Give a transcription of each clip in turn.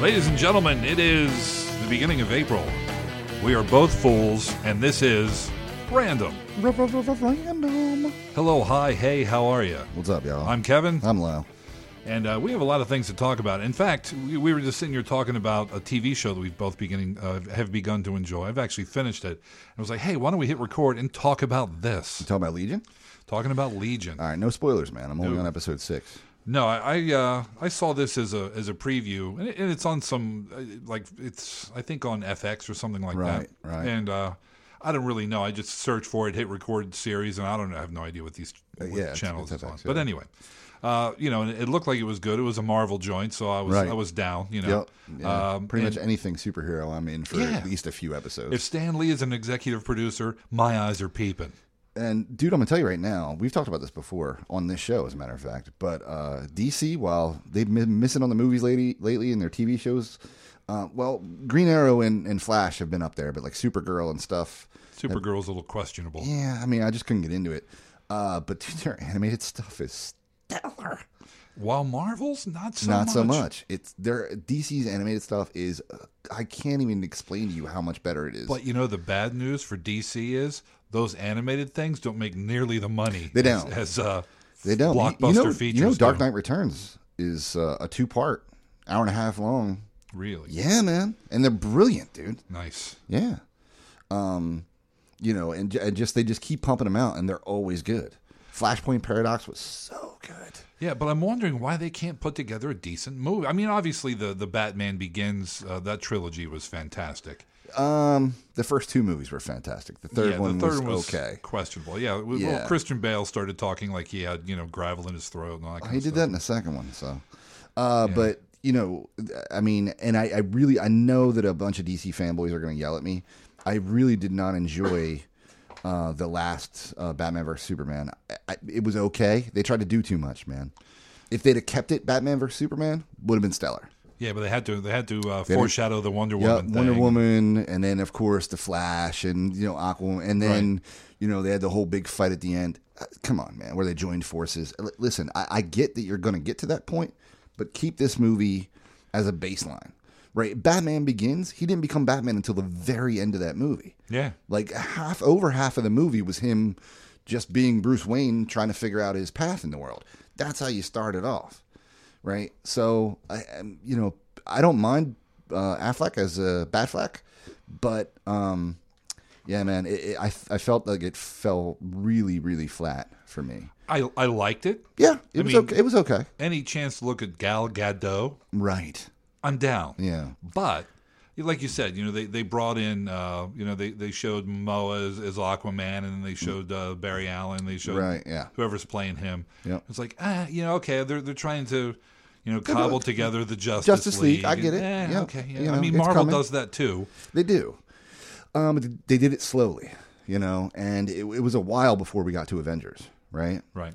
Ladies and gentlemen, it is the beginning of April. We are both fools, and this is Random. Random. Hello, hi, hey, how are you? What's up, y'all? I'm Kevin, I'm Lyle. and we have a lot of things to talk about. In fact, we were just sitting here talking about a TV show that we've both have begun to enjoy. I've actually finished it. I was like, hey, why don't we hit record and talk about this? You talking about Legion? Talking about Legion. All right, no spoilers, man. I'm only on episode 6. No, I saw this as a preview, and it's on some it's I think on FX or something like that. Right. And I don't really know. I just searched for it, hit record series, and I have no idea what these channels it's is on. FX, But anyway, and it looked like it was good. It was a Marvel joint, so I was down. Yep. Yeah. Pretty much anything superhero, I'm in for at least a few episodes. If Stan Lee is an executive producer, my eyes are peeping. And, dude, I'm going to tell you right now, we've talked about this before on this show, as a matter of fact, but DC, while they've been missing on the movies lately and their TV shows, Green Arrow and Flash have been up there, but like Supergirl and stuff. Supergirl's a little questionable. Yeah, I mean, I just couldn't get into it. But, dude, their animated stuff is stellar. While Marvel's not so much. It's DC's animated stuff is I can't even explain to you how much better it is. But the bad news for DC is those animated things don't make nearly the money. They don't. As they don't. Blockbuster features. Dark Knight Returns is a 2-part, hour and a half long. Really? Yeah, man. And they're brilliant, dude. Nice. Yeah. And they just keep pumping them out, and they're always good. Flashpoint Paradox was so good. Yeah, but I'm wondering why they can't put together a decent movie. I mean, obviously the Batman Begins, that trilogy was fantastic. The first 2 movies were fantastic. The third one was okay. Questionable. Yeah. Well, Christian Bale started talking like he had, gravel in his throat and all that kind of stuff. He did that in the second one, so. But, I mean, and I know that a bunch of DC fanboys are going to yell at me. I really did not enjoy the last Batman vs. Superman. It was okay. They tried to do too much, man. If they'd have kept it Batman vs. Superman, would have been stellar. Yeah, but they had to foreshadow the Wonder Woman thing. Wonder Woman, and then of course the Flash, and Aquaman, and then they had the whole big fight at the end. Come on, man, where they joined forces. Listen, I get that you're going to get to that point, but keep this movie as a baseline. Right, Batman Begins. He didn't become Batman until the very end of that movie. Yeah, like over half of the movie was him just being Bruce Wayne trying to figure out his path in the world. That's how you started off, right? So I don't mind Affleck as Batfleck, but yeah, man, I felt like it fell really, really flat for me. I liked it. Yeah, it was okay. It was okay. Any chance to look at Gal Gadot? Right. I'm down. Yeah. But, like you said, they brought in, they showed Momoa as Aquaman, and then they showed Barry Allen. They showed whoever's playing him. Yep. It's like, okay, they're trying to, cobble together the Justice League. I get it. Okay. Yeah. I mean, Marvel does that too. They do. They did it slowly, and it was a while before we got to Avengers, right? Right.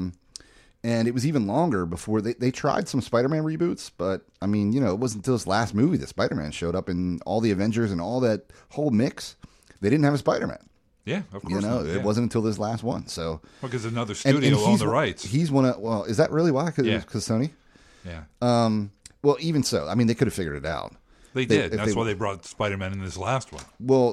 And it was even longer before they tried some Spider-Man reboots, but I mean, it wasn't until this last movie that Spider-Man showed up in all the Avengers and all that whole mix. They didn't have a Spider-Man. Yeah, of course. It wasn't until this last one. So because another studio owned the rights. He's one of. Well, is that really why? Because Sony. Yeah. Well, even so, I mean, they could have figured it out. They did. That's why they brought Spider-Man in this last one. Well,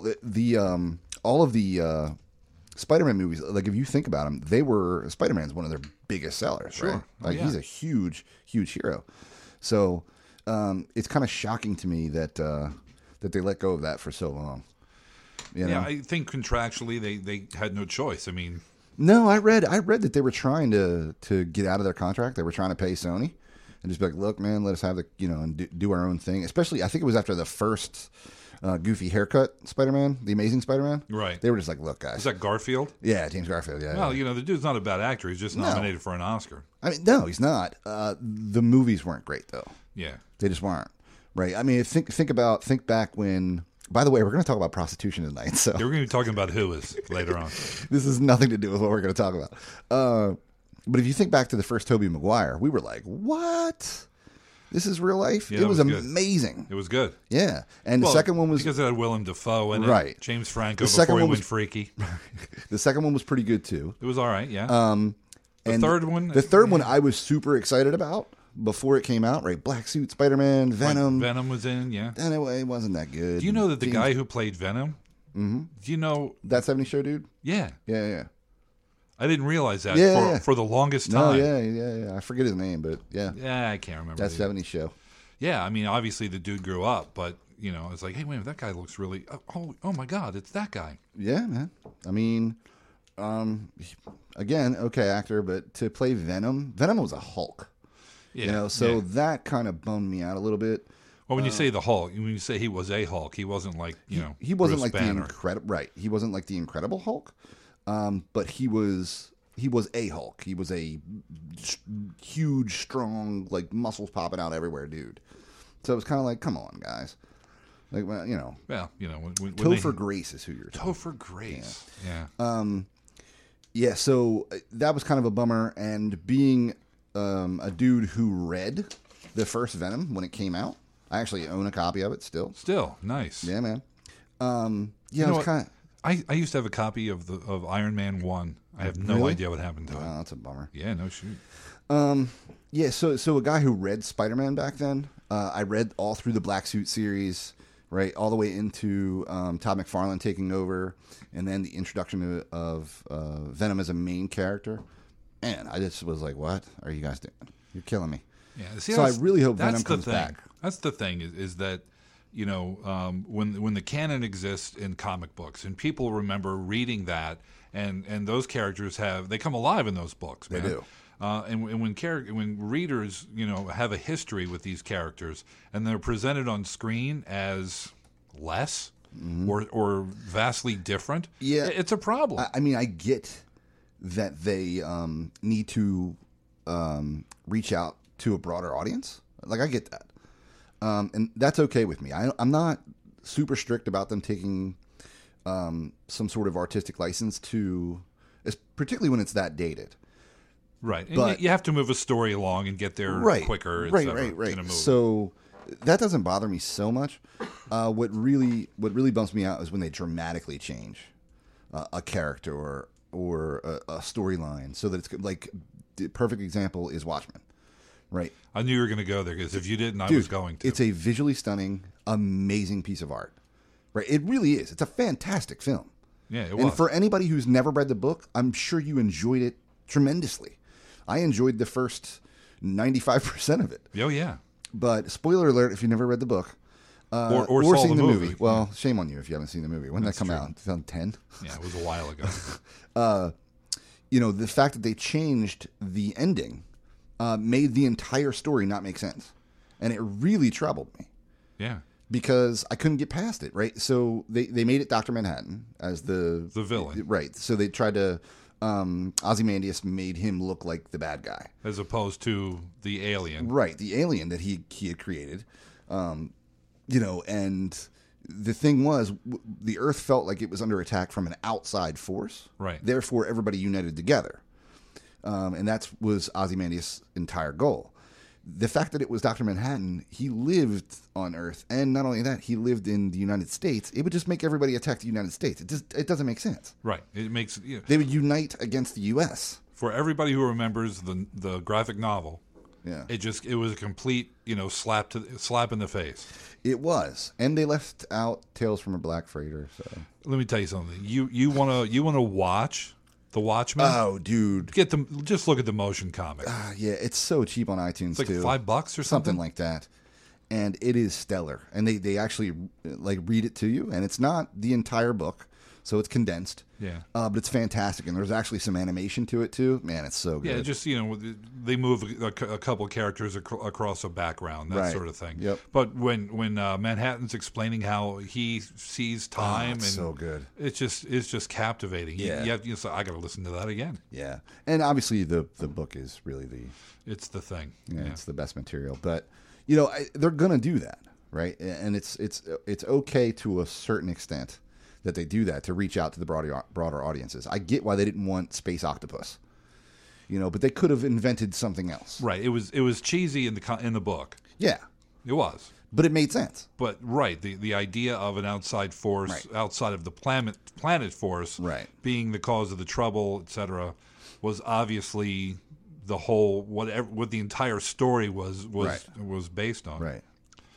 all of the Spider-Man movies, like if you think about them, Spider-Man's one of their biggest sellers, sure. Right? Like he's a huge, huge hero. So it's kind of shocking to me that they let go of that for so long. Yeah, I think contractually they had no choice. I mean, no, I read that they were trying to get out of their contract. They were trying to pay Sony and just be like, look, man, let us have and do our own thing. Especially, I think it was after the first goofy haircut Spider-Man, the Amazing Spider-Man. Right. They were just like, look, guys. Is that Garfield? Yeah, James Garfield, yeah. Well, the dude's not a bad actor. He's just nominated for an Oscar. I mean, no, he's not. The movies weren't great, though. Yeah. They just weren't. Right. I mean, think back when... By the way, we're going to talk about prostitution tonight. So we're going to be talking about who is later on. This has nothing to do with what we're going to talk about. But if you think back to the first Tobey Maguire, we were like, what? This is real life? Yeah, it was amazing. It was good. Yeah. And the second one was... Because it had Willem Dafoe in it. Right. James Franco before he went freaky. The second one was pretty good, too. It was all right, yeah. The third one I was super excited about before it came out, right? Black Suit, Spider-Man, Venom. Venom was in, yeah. And it wasn't that good. Do you know that the guy who played Venom? Mm-hmm. Do you know that 70 Show dude? Yeah. Yeah. I didn't realize that for the longest time. No, yeah. I forget his name, but yeah. Yeah, I can't remember. That 70 Show. Yeah, I mean, obviously the dude grew up, but it's like, hey, wait a minute, that guy looks really. Oh my God, it's that guy. Yeah, man. I mean, again, okay, actor, but to play Venom was a Hulk. Yeah, so that kind of bummed me out a little bit. Well, when you say the Hulk, when you say he was a Hulk, he wasn't like he wasn't Bruce like Banner. the incredible right. He wasn't like the Incredible Hulk, but he was a Hulk. He was a huge, strong, like muscles popping out everywhere, dude. So it was kind of like, come on, guys. Like, well, Well, when Topher Grace is who you're talking about. Topher Grace. Yeah. Yeah, so that was kind of a bummer. And being a dude who read the first Venom when it came out, I actually own a copy of it still. Still, nice. Yeah, man. Yeah, it was kind of... I used to have a copy of Iron Man 1. I have no idea what happened to it. Wow, that's a bummer. Yeah, no shoot. Yeah, so a guy who read Spider-Man back then, I read all through the Black Suit series, right, all the way into Todd McFarlane taking over, and then the introduction of Venom as a main character. And I just was like, what are you guys doing? You're killing me. Yeah, so I really hope Venom comes back. That's the thing is that, when the canon exists in comic books and people remember reading that, and those characters they come alive in those books, man. They do. And when readers have a history with these characters and they're presented on screen as less or vastly different, it's a problem. I mean, I get that they need to reach out to a broader audience. Like, I get that, and that's okay with me. I'm not super strict about them taking some sort of artistic license particularly when it's that dated. Right, but and you have to move a story along and get there quicker. Right. In a movie. So that doesn't bother me so much. What really bumps me out is when they dramatically change a character or a storyline, so that it's like, the perfect example is Watchmen. Right. I knew you were going to go there because if you didn't, I was going to. It's a visually stunning, amazing piece of art. Right. It really is. It's a fantastic film. Yeah, it was. And for anybody who's never read the book, I'm sure you enjoyed it tremendously. I enjoyed the first 95% of it. Oh, yeah. But spoiler alert, if you never read the book or seen saw the movie. Well, shame on you if you haven't seen the movie. When did that come out? 2010? Yeah, it was a while ago. The fact that they changed the ending made the entire story not make sense. And it really troubled me. Yeah. Because I couldn't get past it, right? So they made it Dr. Manhattan as the villain. Right. So they tried to... Ozymandias made him look like the bad guy. As opposed to the alien. Right. The alien that he had created. And the thing was, the Earth felt like it was under attack from an outside force. Right. Therefore, everybody united together. And that was Ozymandias' entire goal. The fact that it was Dr. Manhattan, he lived on Earth, and not only that, he lived in the United States. It would just make everybody attack the United States. It doesn't make sense. Right. It makes they would unite against the U.S. For everybody who remembers the graphic novel, it was a complete slap in the face. It was, and they left out Tales from a Black Freighter. So let me tell you something. You wanna watch The Watchmen? Oh, dude, just look at the motion comic. Yeah, it's so cheap on iTunes. It's like $5 or something like that, and it is stellar. And they actually like read it to you, and it's not the entire book, so it's condensed. Yeah, but it's fantastic, and there's actually some animation to it too. Man, it's so good. Yeah, just they move a couple characters across a background, that sort of thing. Yep. But when Manhattan's explaining how he sees time, it's and so good. It's just captivating. Yeah, so I got to listen to that again. Yeah, and obviously the book is really it's the thing. Yeah, it's the best material. But they're gonna do that, right? And it's okay to a certain extent that they do that to reach out to the broader audiences. I get why they didn't want Space Octopus, but they could have invented something else. Right. It was cheesy in the book. Yeah, it was. But it made sense. But the idea of an outside force outside of the planet force, right, being the cause of the trouble, etc., was obviously the whole what the entire story was based on. Right.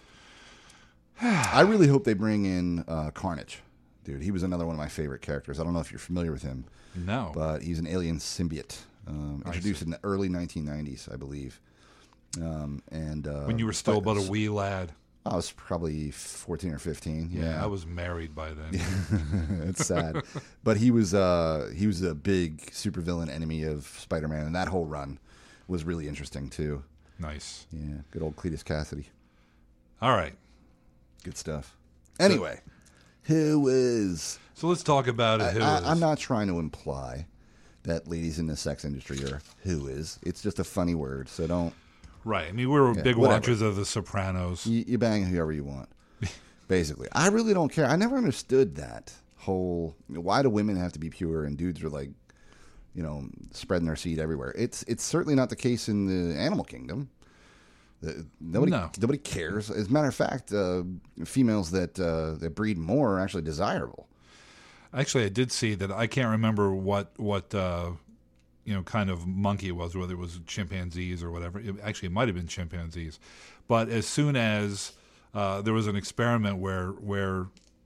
I really hope they bring in Carnage. Dude, he was another one of my favorite characters. I don't know if you're familiar with him. No. But he's an alien symbiote. Introduced in the early 1990s, I believe. When you were still about a wee lad. I was probably 14 or 15. Yeah, I was married by then. It's sad. But he was a big supervillain enemy of Spider-Man, and that whole run was really interesting, too. Nice. Yeah, good old Cletus Cassidy. All right. Good stuff. Anyway, Who Is? So let's talk about it. I'm not trying to imply that ladies in the sex industry are Who Is. It's just a funny word, so don't. Right. I mean, we were big watchers of The Sopranos. You bang whoever you want, basically. I really don't care. I never understood that whole, why do women have to be pure and dudes are like, spreading their seed everywhere. It's certainly not the case in the animal kingdom. Nobody cares. As a matter of fact, females that breed more are actually desirable. Actually, I did see that. I can't remember what kind of monkey it was, whether it was chimpanzees or whatever. It might have been chimpanzees. But as soon as there was an experiment where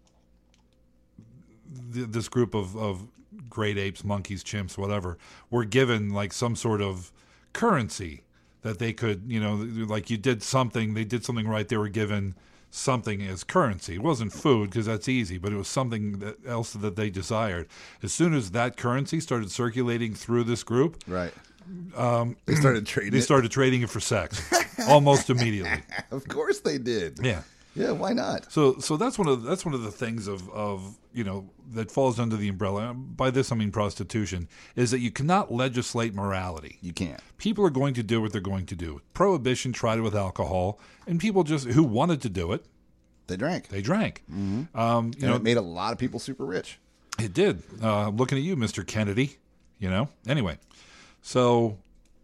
this group of great apes, monkeys, chimps, whatever, were given like some sort of currency that they could, like they did something right. They were given something as currency. It wasn't food because that's easy, but it was something else that they desired. As soon as that currency started circulating through this group, right, they started trading. They started trading it for sex almost immediately. Of course they did. Yeah, why not? So that's one of the things of that falls under the umbrella. By this I mean prostitution. Is that you cannot legislate morality. You can't. People are going to do what they're going to do. Prohibition tried it with alcohol, and people just who wanted to do it, they drank. Mm-hmm. It made a lot of people super rich. It did. Looking at you, Mr. Kennedy. Anyway, so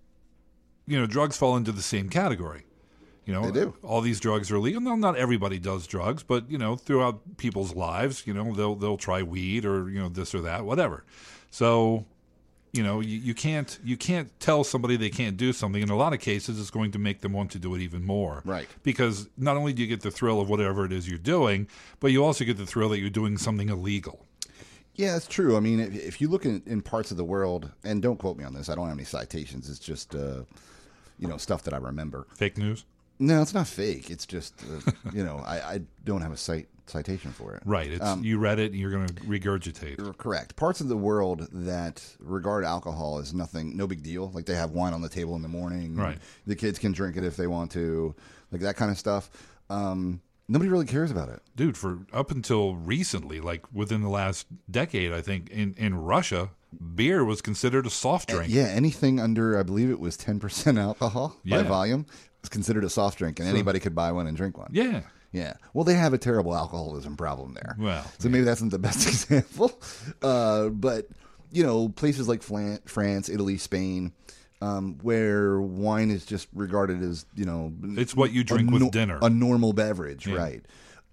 drugs fall into the same category. They do. All these drugs are legal. No, not everybody does drugs, but throughout people's lives, they'll try weed or this or that, whatever. So, you can't tell somebody they can't do something. In a lot of cases, it's going to make them want to do it even more. Right. Because not only do you get the thrill of whatever it is you're doing, but you also get the thrill that you're doing something illegal. Yeah, it's true. I mean, if you look in parts of the world, and don't quote me on this, I don't have any citations. It's just stuff that I remember. Fake news. No, it's not fake. It's just, I don't have a citation for it. Right. You read it and you're going to regurgitate. You're correct. Parts of the world that regard alcohol as no big deal. Like they have wine on the table in the morning. Right. The kids can drink it if they want to. Like that kind of stuff. Nobody really cares about it. Dude, for up until recently, like within the last decade, I think, in Russia, beer was considered a soft drink. Yeah, anything under, I believe it was 10% alcohol by volume. It's considered a soft drink, and anybody could buy one and drink one. Yeah. Yeah. Well, they have a terrible alcoholism problem there. Well, so maybe that's not the best example. But, places like France, Italy, Spain, where wine is just regarded as, it's what you drink with dinner. A normal beverage, right?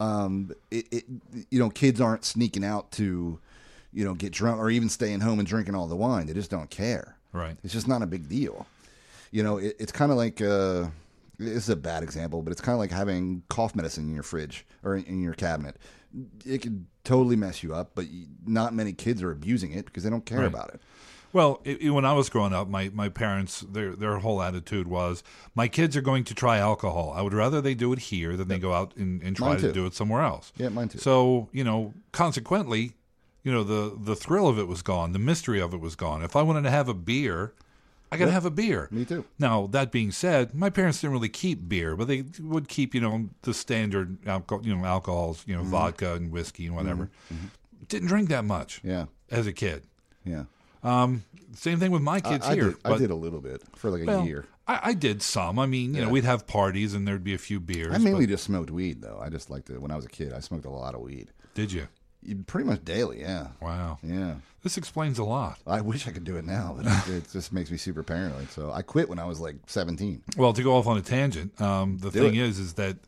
Kids aren't sneaking out to, get drunk or even staying home and drinking all the wine. They just don't care. Right. It's just not a big deal. It's kind of like... this is a bad example, but it's kind of like having cough medicine in your fridge or in your cabinet. It could totally mess you up, but not many kids are abusing it because they don't care about it. Well, when I was growing up, my parents, their whole attitude was, my kids are going to try alcohol. I would rather they do it here than they go out and try to do it somewhere else. Yeah, mine too. So, consequently, the thrill of it was gone. The mystery of it was gone. If I wanted to have a beer... I got to have a beer. Me too. Now, that being said, my parents didn't really keep beer, but they would keep, the standard alcohols, vodka and whiskey and whatever. Mm-hmm. Didn't drink that much. Yeah. As a kid. Yeah. Same thing with my kids here. I did a little bit for like a year. I did some. I mean, we'd have parties and there'd be a few beers. I mainly just smoked weed, though. I just liked it. When I was a kid, I smoked a lot of weed. Did you? Pretty much daily, yeah. Wow. Yeah. This explains a lot. I wish I could do it now, but it just makes me super paranoid. So I quit when I was like 17. Well, to go off on a tangent, the thing is that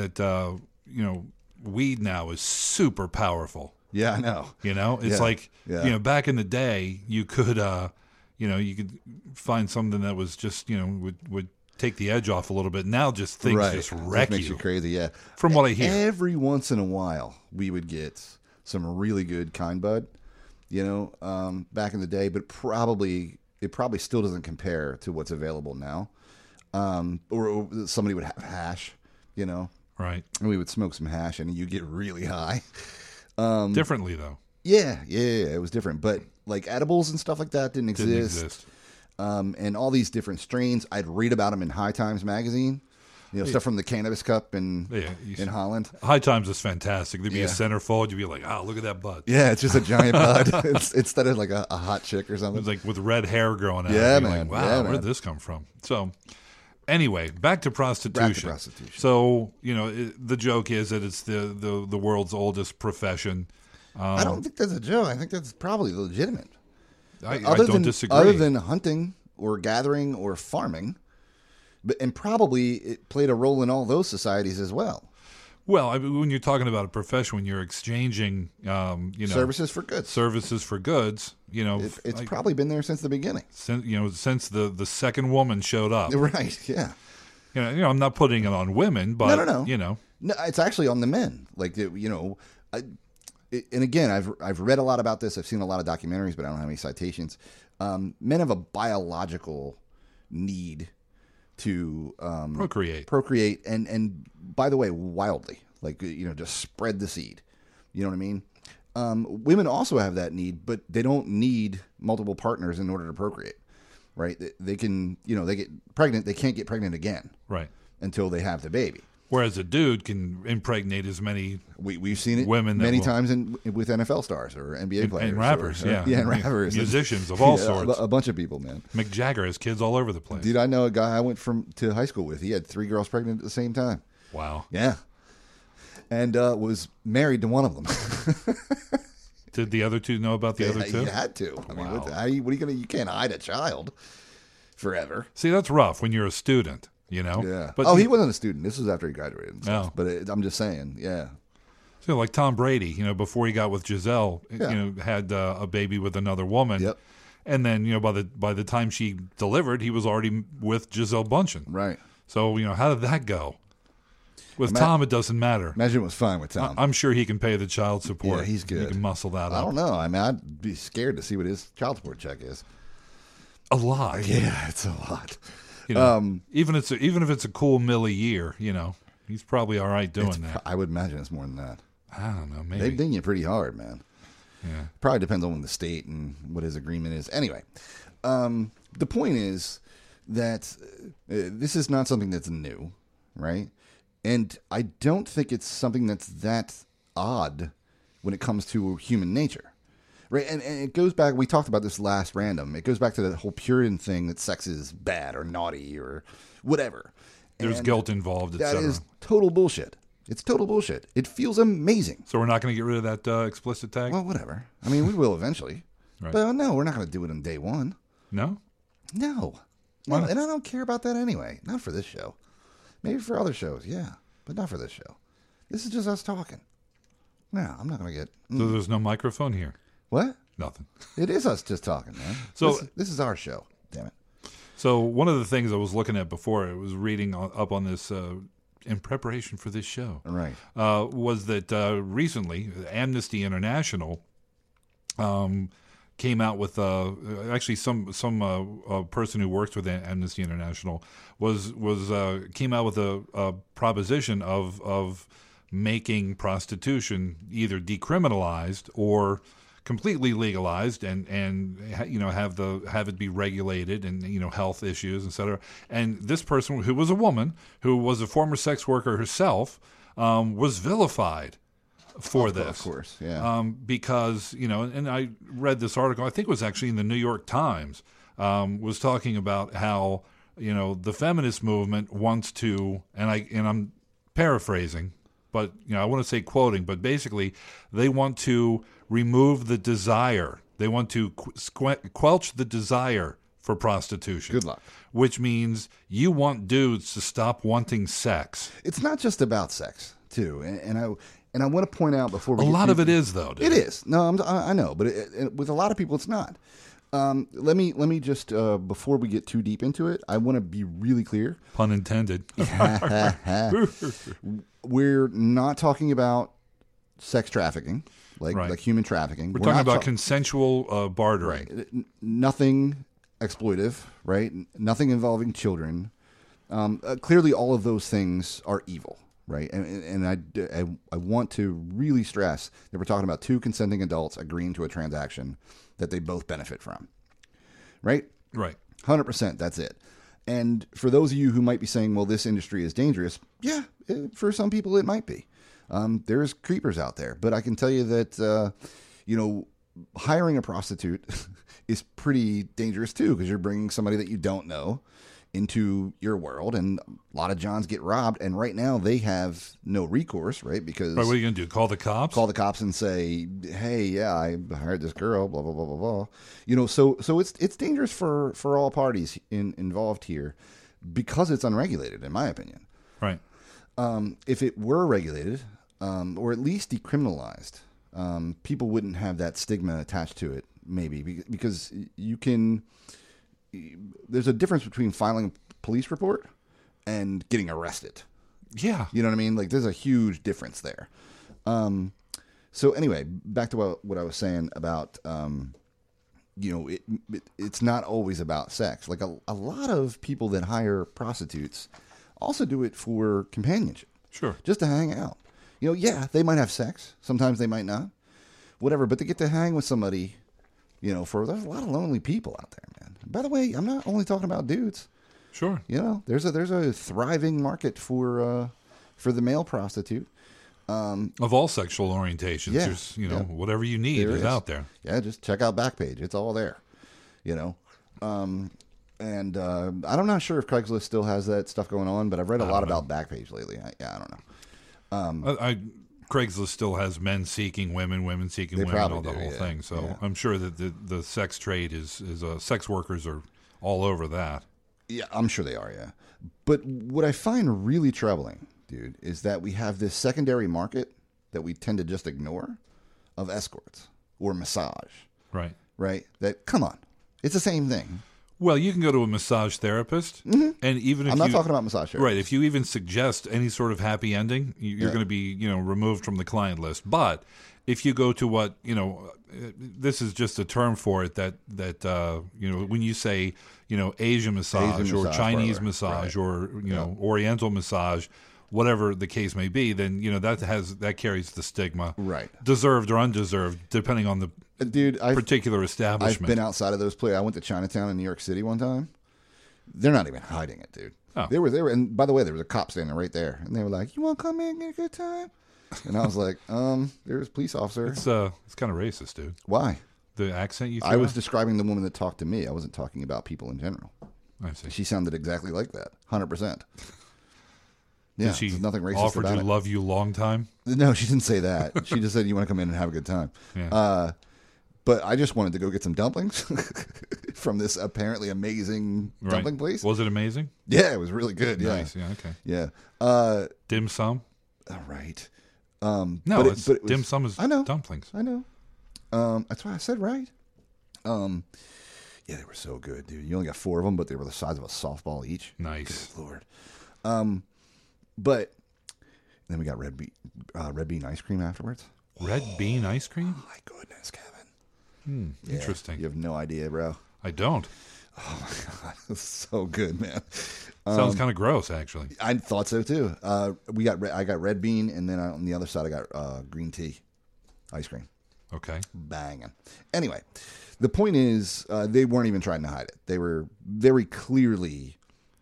weed now is super powerful. Yeah, I know. It's like back in the day, you could you could find something that was just, would take the edge off a little bit. Now just things just wreck makes you crazy, yeah. From what I hear. Every once in a while, we would get some really good Kind Bud, back in the day, but it probably still doesn't compare to what's available now. Or somebody would have hash, Right. And we would smoke some hash, and you get really high. Differently, though. Yeah, it was different. But like edibles and stuff like that didn't exist. And all these different strains, I'd read about them in High Times magazine. Stuff from the Cannabis Cup in Holland. High Times is fantastic. There'd be a centerfold. You'd be like, look at that bud. Yeah, it's just a giant bud. Instead of like a hot chick or something. It's like with red hair growing out. Yeah, man. Like, wow, where'd this come from? So, anyway, back to prostitution. So, the joke is that it's the world's oldest profession. I don't think that's a joke. I think that's probably legitimate. I don't disagree. Other than hunting or gathering or farming, and probably it played a role in all those societies as well. Well, when you're talking about a profession, when you're exchanging, services for goods. It's probably been there since the beginning. Since the second woman showed up. Right. Yeah. I'm not putting it on women, but no. No, it's actually on the men. Like and again, I've read a lot about this. I've seen a lot of documentaries, but I don't have any citations. Men have a biological need to procreate, and by the way, wildly, just spread the seed. You know what I mean? Women also have that need, but they don't need multiple partners in order to procreate. Right? They can, they get pregnant. They can't get pregnant again. Right. Until they have the baby. Whereas a dude can impregnate as many we've seen it women many times with NFL stars or NBA players and rappers, and rappers, musicians of all sorts, a bunch of people, man. Mick Jagger has kids all over the place. Dude, I know a guy I went to high school with. He had 3 girls pregnant at the same time. Wow. Yeah, and was married to one of them. Did the other two know about the other two? You had to. I mean, what are you gonna? You can't hide a child forever. See, that's rough when you're a student. Yeah. But he wasn't a student. This was after he graduated. And stuff. But I'm just saying, yeah. So like Tom Brady, before he got with Giselle, had a baby with another woman. Yep. And then, by the time she delivered, he was already with Giselle Bundchen. Right. So, how did that go? With Tom, it doesn't matter. Imagine it was fine with Tom. I'm sure he can pay the child support. Yeah, he's good. He can muscle that up. I don't know. I mean, I'd be scared to see what his child support check is. A lot. Yeah, it's a lot. Even if it's a cool $1 million a year, he's probably all right doing that. I would imagine it's more than that. I don't know. Maybe they ding you pretty hard, man. Yeah. Probably depends on the state and what his agreement is. Anyway, the point is that this is not something that's new, right? And I don't think it's something that's that odd when it comes to human nature. Right, and it goes back, we talked about this last random, it goes back to the whole Puritan thing that sex is bad or naughty or whatever. There's guilt involved, etc. That is total bullshit. It's total bullshit. It feels amazing. So we're not going to get rid of that explicit tag? Well, whatever. I mean, we will eventually. Right. But no, we're not going to do it on day one. No? No. And I don't care about that anyway. Not for this show. Maybe for other shows, yeah. But not for this show. This is just us talking. No, I'm not going to get... So there's no microphone here? What? Nothing. It is us just talking, man. So this is our show. Damn it. So one of the things I was looking at before, I was reading up on this in preparation for this show. Right. Was that recently Amnesty International came out with actually some person who works with Amnesty International came out with a proposition of making prostitution either decriminalized or completely legalized and have it be regulated and health issues, etc. And this person, who was a woman who was a former sex worker herself, was vilified for this. Of course, yeah. Because and I read this article. I think it was actually in the New York Times. Was talking about how the feminist movement wants to, and I'm paraphrasing, but I want to say quoting, but basically they want to remove the desire. They want to quelch the desire for prostitution. Good luck. Which means you want dudes to stop wanting sex. It's not just about sex, too. And I want to point out before we a lot of it is, though, dude. It is. No, I know, but with a lot of people, it's not. Let me just before we get too deep into it, I want to be really clear. Pun intended. We're not talking about sex trafficking, like human trafficking. We're talking about consensual bartering. Right. Nothing exploitive, right? Nothing involving children. Clearly, all of those things are evil, right? And I want to really stress that we're talking about two consenting adults agreeing to a transaction that they both benefit from, right? Right. 100%, that's it. And for those of you who might be saying, well, this industry is dangerous, yeah, for some people it might be. There's creepers out there. But I can tell you that, hiring a prostitute is pretty dangerous too, because you're bringing somebody that you don't know into your world, and a lot of Johns get robbed, and right now they have no recourse, right? Because what are you going to do? Call the cops? Call the cops and say, "Hey, yeah, I hired this girl." Blah blah blah blah blah. So it's dangerous for all parties involved here because it's unregulated, in my opinion. Right. If it were regulated, or at least decriminalized, people wouldn't have that stigma attached to it. Maybe because you can. There's a difference between filing a police report and getting arrested. Yeah. You know what I mean? Like, there's a huge difference there. So anyway, back to what I was saying about, it's not always about sex. Like, a lot of people that hire prostitutes also do it for companionship. Sure. Just to hang out. Yeah, they might have sex. Sometimes they might not. Whatever. But they get to hang with somebody, there's a lot of lonely people out there, man. By the way, I'm not only talking about dudes. Sure. There's a thriving market for the male prostitute. Of all sexual orientations. Yeah, There's, whatever you need is out there. Yeah, just check out Backpage. It's all there. I'm not sure if Craigslist still has that stuff going on, but I've read a lot about Backpage lately. I don't know. Craigslist still has men seeking women, women seeking women, all the whole thing. So yeah. I'm sure that the sex trade is sex workers are all over that. Yeah, I'm sure they are, yeah. But what I find really troubling, dude, is that we have this secondary market that we tend to just ignore of escorts or massage. Right. Right? That, come on, it's the same thing. Well, you can go to a massage therapist, and even if I'm not talking about massage therapists. Right, if you even suggest any sort of happy ending, you're going to be, removed from the client list. But if you go to what, this is just a term for it that when you say, Asian massage or Chinese massage or Oriental massage, whatever the case may be, then that carries the stigma, right? Deserved or undeserved, depending on the particular establishment. I've been outside of those places. I went to Chinatown in New York City one time. They're not even hiding it, dude. Oh. They were, and by the way, there was a cop standing right there, and they were like, "You want to come in and get a good time?" And I was like, "There's a police officer." It's kind of racist, dude. Why? The accent you threw I was out? describing the woman that talked to me. I wasn't talking about people in general. I see. She sounded exactly like that, 100%. Yeah, Did she nothing racist offer about to it. love you long time? No, she didn't say that. She just said, "You want to come in and have a good time." Yeah. But I just wanted to go get some dumplings from this apparently amazing dumpling place. Was it amazing? Yeah, it was really good. Yeah. Nice. Yeah. Okay. Yeah. Dim sum? All right. No, but it was, dim sum is I know, dumplings. I know. That's why I said right. Yeah, they were so good, dude. You only got 4 of them, but they were the size of a softball each. Nice. Good Lord. But then we got red bean ice cream afterwards. Red bean ice cream? Oh, my goodness, Kevin. Yeah, interesting. You have no idea, bro. I don't. Oh, my God. It's so good, man. Sounds kind of gross, actually. I thought so, too. I got red bean, and then on the other side, I got green tea ice cream. Okay. Banging. Anyway, the point is, they weren't even trying to hide it. They were very clearly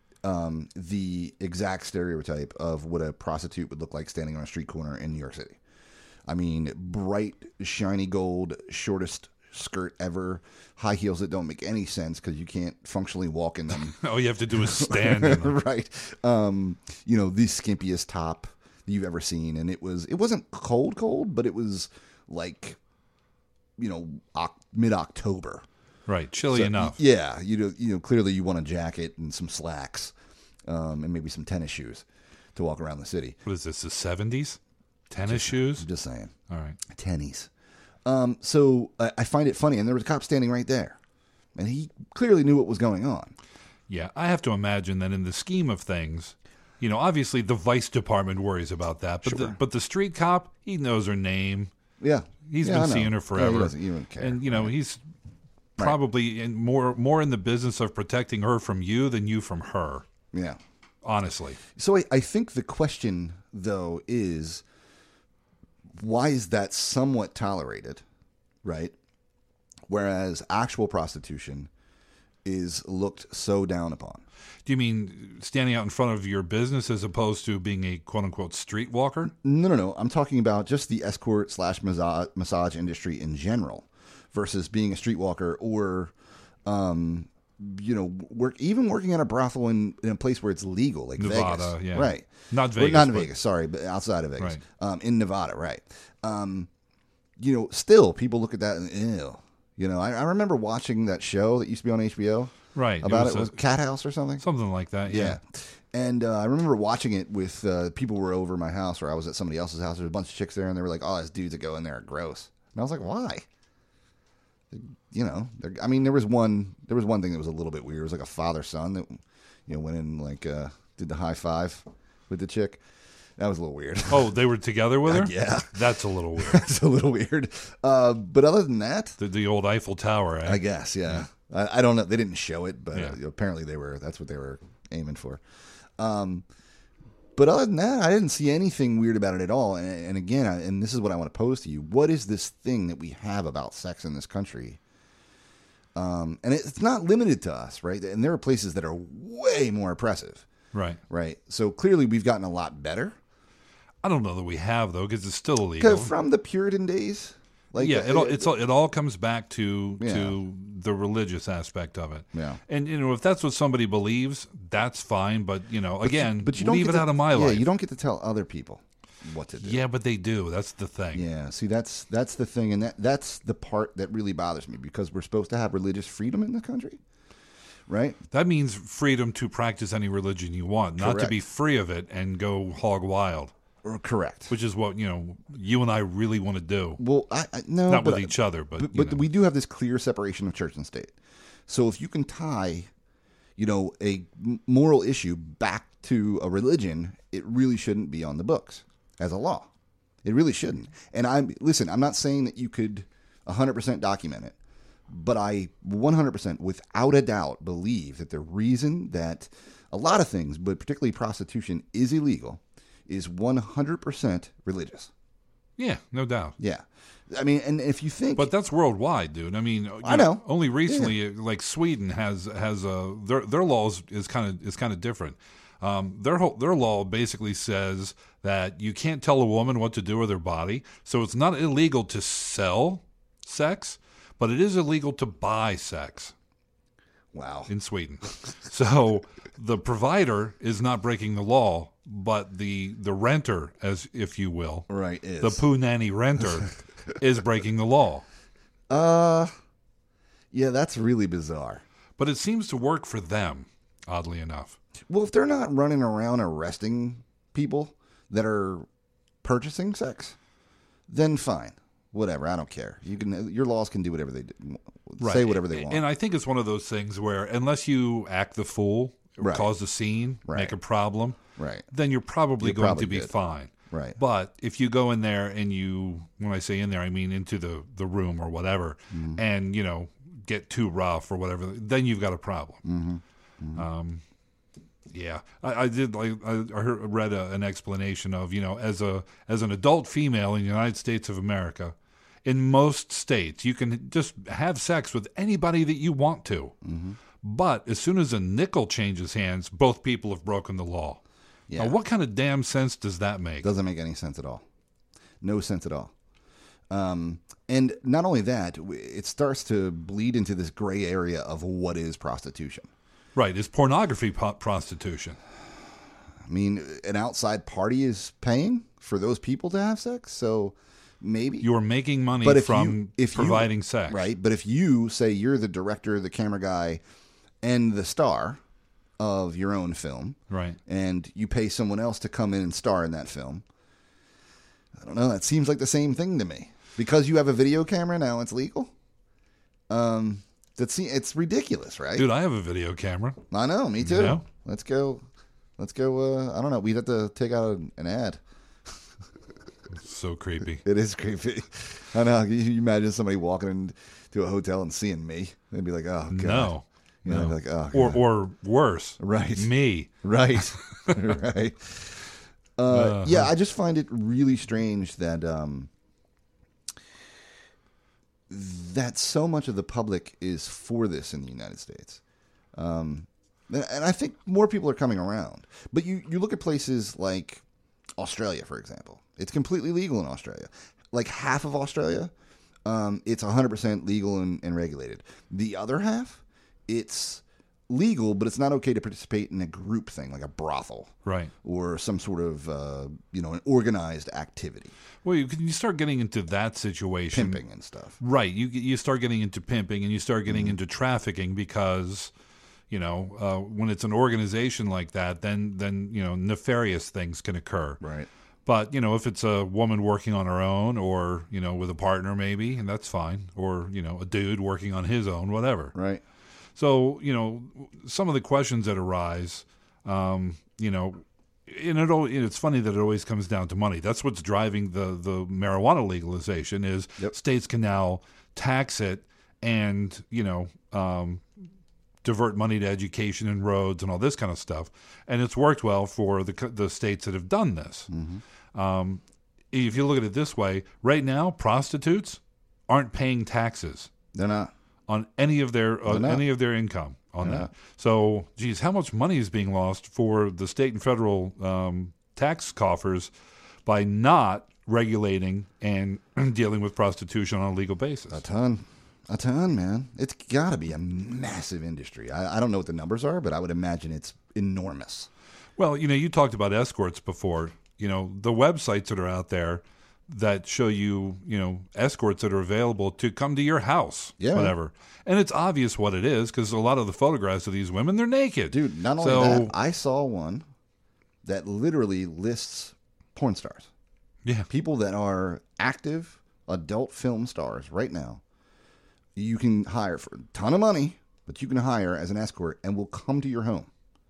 the exact stereotype of what a prostitute would look like standing on a street corner in New York City. I mean, bright, shiny gold, shortest skirt ever, high heels that don't make any sense because you can't functionally walk in them. All you have to do is stand in them. Right. The skimpiest top you've ever seen, and it wasn't cold, but it was like, mid-October. Right, chilly enough. Yeah, clearly you want a jacket and some slacks, and maybe some tennis shoes to walk around the city. What is this, the 70s? Tennis shoes? Just saying. All right. Tennies. So I find it funny, and there was a cop standing right there, And he clearly knew what was going on. Yeah, I have to imagine that in the scheme of things, obviously the vice department worries about that, but but the street cop, he knows her name. Yeah. He's been seeing her forever. Yeah, he doesn't even care. And, he's probably more in the business of protecting her from you than you from her. Yeah. Honestly. So I think the question, though, is why is that somewhat tolerated, right? Whereas actual prostitution is looked so down upon. Do you mean standing out in front of your business as opposed to being a quote-unquote streetwalker? No. I'm talking about just the escort / massage industry in general versus being a streetwalker or, working at a brothel in a place where it's legal, like Nevada, Vegas. Yeah. Right. Not Vegas. Not in Vegas, sorry, but outside of Vegas. Right. In Nevada, right. Still people look at that and, ew. I remember watching that show that used to be on HBO. Right. About it was Cat House or something? Something like that, yeah. And I remember watching it with people were over my house or I was at somebody else's house. There was a bunch of chicks there and they were like, oh, these dudes that go in there are gross. And I was like, why? There was one thing that was a little bit weird. It was like a father-son that went in like did the high five with the chick. That was a little weird. Oh, they were together with her? Yeah. That's a little weird. That's a little weird. But other than that, the old Eiffel Tower, eh? I guess, yeah. I don't know. They didn't show it, but apparently that's what they were aiming for. But other than that, I didn't see anything weird about it at all. And again, and this is what I want to pose to you. What is this thing that we have about sex in this country? And it's not limited to us, right? And there are places that are way more oppressive. Right. Right. So clearly we've gotten a lot better. I don't know that we have, though, because it's still illegal. From the Puritan days. It all comes back to the religious aspect of it. Yeah. And if that's what somebody believes, that's fine. But again, but you don't leave it out of my life. Yeah, you don't get to tell other people what to do. Yeah, but they do. That's the thing. Yeah. See, that's the thing, and that's the part that really bothers me because we're supposed to have religious freedom in the country, right? That means freedom to practice any religion you want, not to be free of it and go hog wild. Correct. Which is what you and I really want to do. Well, no, not with each other, but we do have this clear separation of church and state. So if you can tie, a moral issue back to a religion, it really shouldn't be on the books as a law. It really shouldn't. And I'm not saying that you could 100% document it, but I 100%, without a doubt, believe that the reason that a lot of things, but particularly prostitution, is illegal is 100% religious. Yeah, no doubt. Yeah. I mean, and if you think... But that's worldwide, dude. I mean... I know. Only recently, like Sweden has their laws is kind of different. Their law basically says that you can't tell a woman what to do with her body. So it's not illegal to sell sex, but it is illegal to buy sex. Wow. In Sweden. So the provider is not breaking the law, but the renter, as if you will, right, is. The poo nanny renter is breaking the law. Yeah, that's really bizarre. But it seems to work for them, oddly enough. Well, if they're not running around arresting people that are purchasing sex, then fine. Whatever, I don't care. Your laws can do whatever they do, say whatever they want. And I think it's one of those things where unless you act the fool, or cause a scene, make a problem, then you're probably going to be fine. Right. But if you go in there and when I say in there, I mean into the room or whatever, and get too rough or whatever, then you've got a problem. Yeah, I did. I read an explanation of as an adult female in the United States of America, in most states you can just have sex with anybody that you want to, but as soon as a nickel changes hands, both people have broken the law. Yeah. Now, what kind of damn sense does that make? Doesn't make any sense at all. No sense at all. And not only that, it starts to bleed into this gray area of what is prostitution. Right, it's pornography prostitution. I mean, an outside party is paying for those people to have sex, so maybe. You're making money from providing sex. Right, but if you say you're the director, the camera guy, and the star of your own film, right, and you pay someone else to come in and star in that film, I don't know, that seems like the same thing to me. Because you have a video camera, now it's legal? It's ridiculous, right? Dude, I have a video camera. I know, me too. You know? Let's go. I don't know. We'd have to take out an ad. So creepy. It is creepy. I know. You imagine somebody walking into a hotel and seeing me. They'd be like, "Oh God." No. You know, like, oh, or worse. Right. Me. Right. Right. Yeah, I just find it really strange that that so much of the public is for this in the United States. And I think more people are coming around. But you look at places like Australia, for example. It's completely legal in Australia. Like half of Australia, it's 100% legal and regulated. The other half, it's legal, but it's not okay to participate in a group thing, like a brothel. Right. Or some sort of, an organized activity. Well, you start getting into that situation. Pimping and stuff. Right. You start getting into pimping and you start getting into trafficking because, when it's an organization like that, then nefarious things can occur. Right. But, if it's a woman working on her own or, with a partner maybe, and that's fine. Or, a dude working on his own, whatever. Right. So, some of the questions that arise, and it's funny that it always comes down to money. That's what's driving the marijuana legalization is states can now tax it and, divert money to education and roads and all this kind of stuff. And it's worked well for the states that have done this. Mm-hmm. If you look at it this way, right now, prostitutes aren't paying taxes. They're not. On any of their income on that. So, geez, how much money is being lost for the state and federal tax coffers by not regulating and dealing with prostitution on a legal basis? A ton, man. It's got to be a massive industry. I don't know what the numbers are, but I would imagine it's enormous. Well, you talked about escorts before. The websites that are out there that show you, escorts that are available to come to your house, whatever. And it's obvious what it is because a lot of the photographs of these women, they're naked. Dude, not only that, I saw one that literally lists porn stars. Yeah. People that are active adult film stars right now. You can hire for a ton of money, but you can hire as an escort and will come to your home.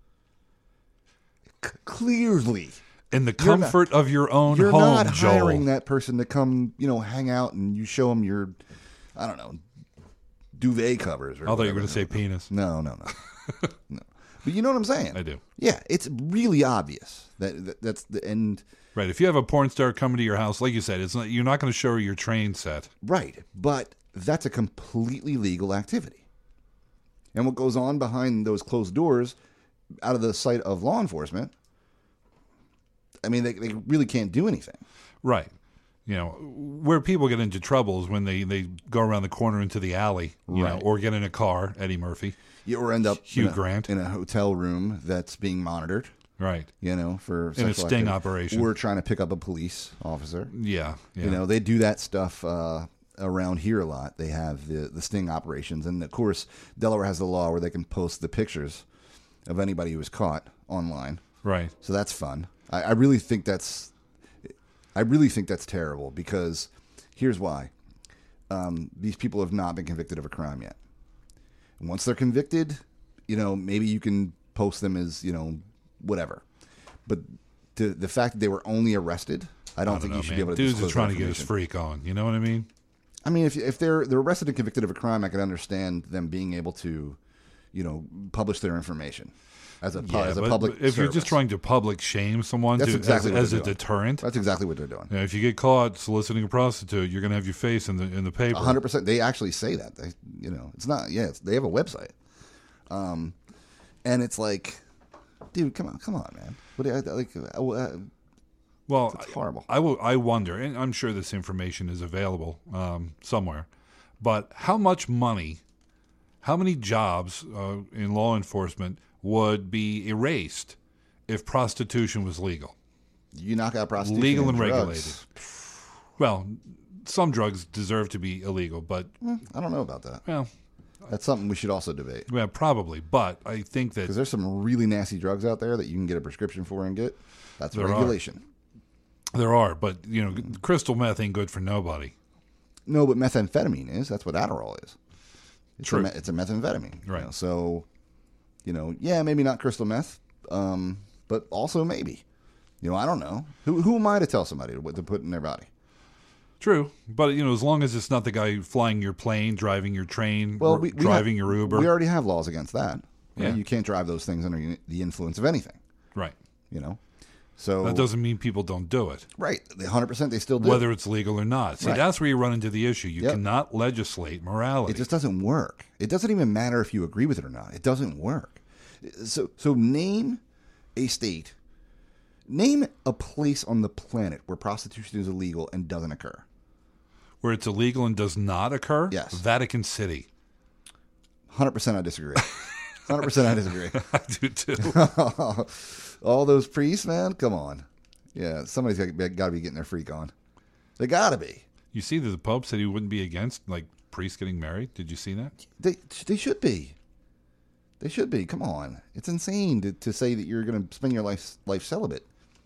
Clearly. In the comfort of your own home, You're not Joel. hiring that person to come, hang out and you show them your, I don't know, duvet covers. Or I thought you were going to say penis. No. No. But you know what I'm saying? I do. Yeah, it's really obvious that's the end. Right. If you have a porn star coming to your house, like you said, you're not going to show her your train set. Right. But that's a completely legal activity. And what goes on behind those closed doors, out of the sight of law enforcement, I mean, they really can't do anything. Right. Where people get into trouble is when they go around the corner into the alley, or get in a car, Eddie Murphy. Or end up Hugh Grant in a hotel room that's being monitored. Right. For in a sting operation. We're trying to pick up a police officer. Yeah. They do that stuff around here a lot. They have the sting operations. And, of course, Delaware has the law where they can post the pictures of anybody who was caught online. Right. So that's fun. I really think that's terrible because here's why. These people have not been convicted of a crime yet. And once they're convicted, maybe you can post them as, whatever. But the fact that they were only arrested, I don't think you should be able to disclose Dude's just trying to get his freak on. You know what I mean? I mean, if they're arrested and convicted of a crime, I can understand them being able to, publish their information. As a public if you're service. just trying to public shame someone as a deterrent, that's exactly what they're doing. If you get caught soliciting a prostitute, you're going to have your face in the paper. 100%. They actually say that. It's not. Yeah, they have a website, and it's like, dude, come on, man. What do you, well, it's horrible. I wonder, and I'm sure this information is available somewhere, but how much money, how many jobs in law enforcement would be erased if prostitution was legal? You knock out prostitution. Legal and drugs. regulated. Well, some drugs deserve to be illegal, but I don't know about that. Well, that's something we should also debate. Yeah, probably. But I think that because there's some really nasty drugs out there that you can get a prescription for and get. That's regulation. There are, but crystal meth ain't good for nobody. No, but methamphetamine is. That's what Adderall is. True. It's a methamphetamine. Right. You know? So, yeah, maybe not crystal meth, but also maybe. I don't know. Who am I to tell somebody what to put in their body? True, but as long as it's not the guy flying your plane, driving your train, driving your Uber. We already have laws against that. Right? Yeah. You can't drive those things under the influence of anything. Right. So that doesn't mean people don't do it. Right. 100% they still do. Whether it's legal or not. See, that's where you run into the issue. You cannot legislate morality. It just doesn't work. It doesn't even matter if you agree with it or not. It doesn't work. So name a state, name a place on the planet where prostitution is illegal and doesn't occur. Where it's illegal and does not occur? Yes. Vatican City. 100% I disagree. 100% I disagree. I do too. All those priests, man, come on. Yeah, somebody's got to be getting their freak on. They got to be. You see that the Pope said he wouldn't be against priests getting married. Did you see that? They should be. They should be. Come on, it's insane to say that you're going to spend your life celibate.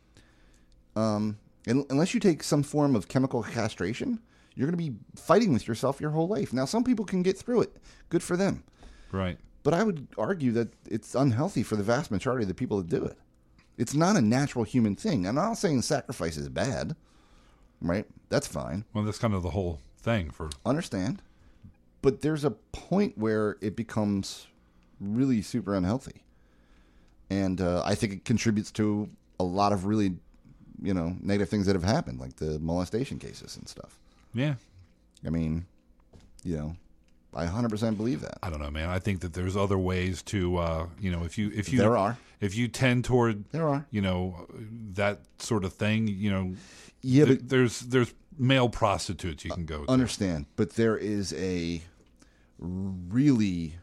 Unless you take some form of chemical castration, you're going to be fighting with yourself your whole life. Now, some people can get through it. Good for them. Right. But I would argue that it's unhealthy for the vast majority of the people that do it. It's not a natural human thing. I'm not saying sacrifice is bad, right? That's fine. Well, that's kind of the whole thing for... Understand. But there's a point where it becomes really super unhealthy. And I think it contributes to a lot of really, negative things that have happened, like the molestation cases and stuff. Yeah. I mean, I 100% believe that. I don't know, man. I think that there's other ways to, if you there are. If you tend toward there are, that sort of thing, yeah, but there's male prostitutes you can go to. Understand, but there is a really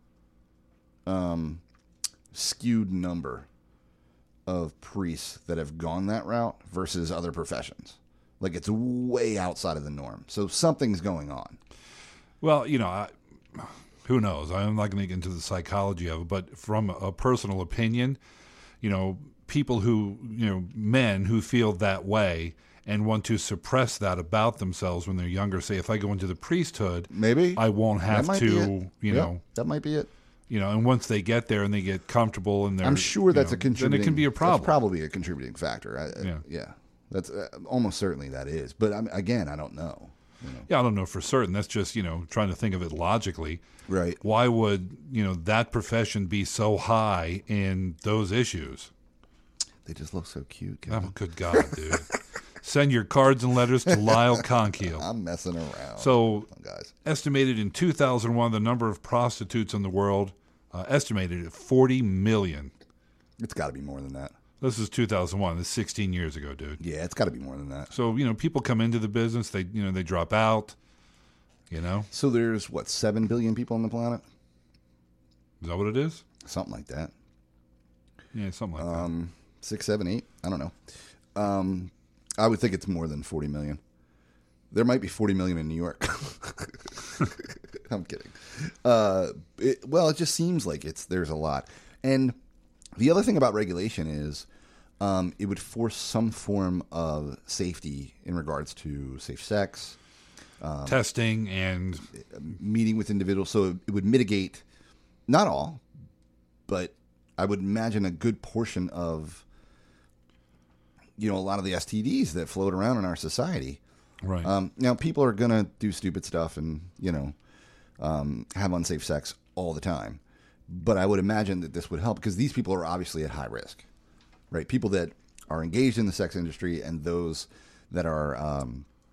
skewed number of priests that have gone that route versus other professions. Like, it's way outside of the norm. So something's going on. Well, who knows? I'm not going to get into the psychology of it, but from a personal opinion, people who, men who feel that way and want to suppress that about themselves when they're younger, say, if I go into the priesthood, maybe I won't have to, that might be it. And once they get there and they get comfortable and I'm sure that's a contributing. Then it can be a problem. That's probably a contributing factor. Yeah. That's almost certainly that is. But again, I don't know. Yeah, I don't know for certain. That's just, trying to think of it logically. Right. Why would, that profession be so high in those issues? They just look so cute. Kevin. Oh, good God, dude. Send your cards and letters to Lyle Conkeel. I'm messing around. So, guys. Estimated in 2001, the number of prostitutes in the world, estimated at 40 million. It's got to be more than that. This is 2001. This is 16 years ago, dude. Yeah, it's got to be more than that. So, people come into the business. They, they drop out, So there's, 7 billion people on the planet? Is that what it is? Something like that. Yeah, something like that. 6, 7, 8. I don't know. I would think it's more than 40 million. There might be 40 million in New York. I'm kidding. It just seems like there's a lot. And the other thing about regulation is it would force some form of safety in regards to safe sex. Testing and meeting with individuals. So it would mitigate, not all, but I would imagine a good portion of, a lot of the STDs that float around in our society. Right. Now, people are going to do stupid stuff and, have unsafe sex all the time. But I would imagine that this would help because these people are obviously at high risk, right? People that are engaged in the sex industry and those that are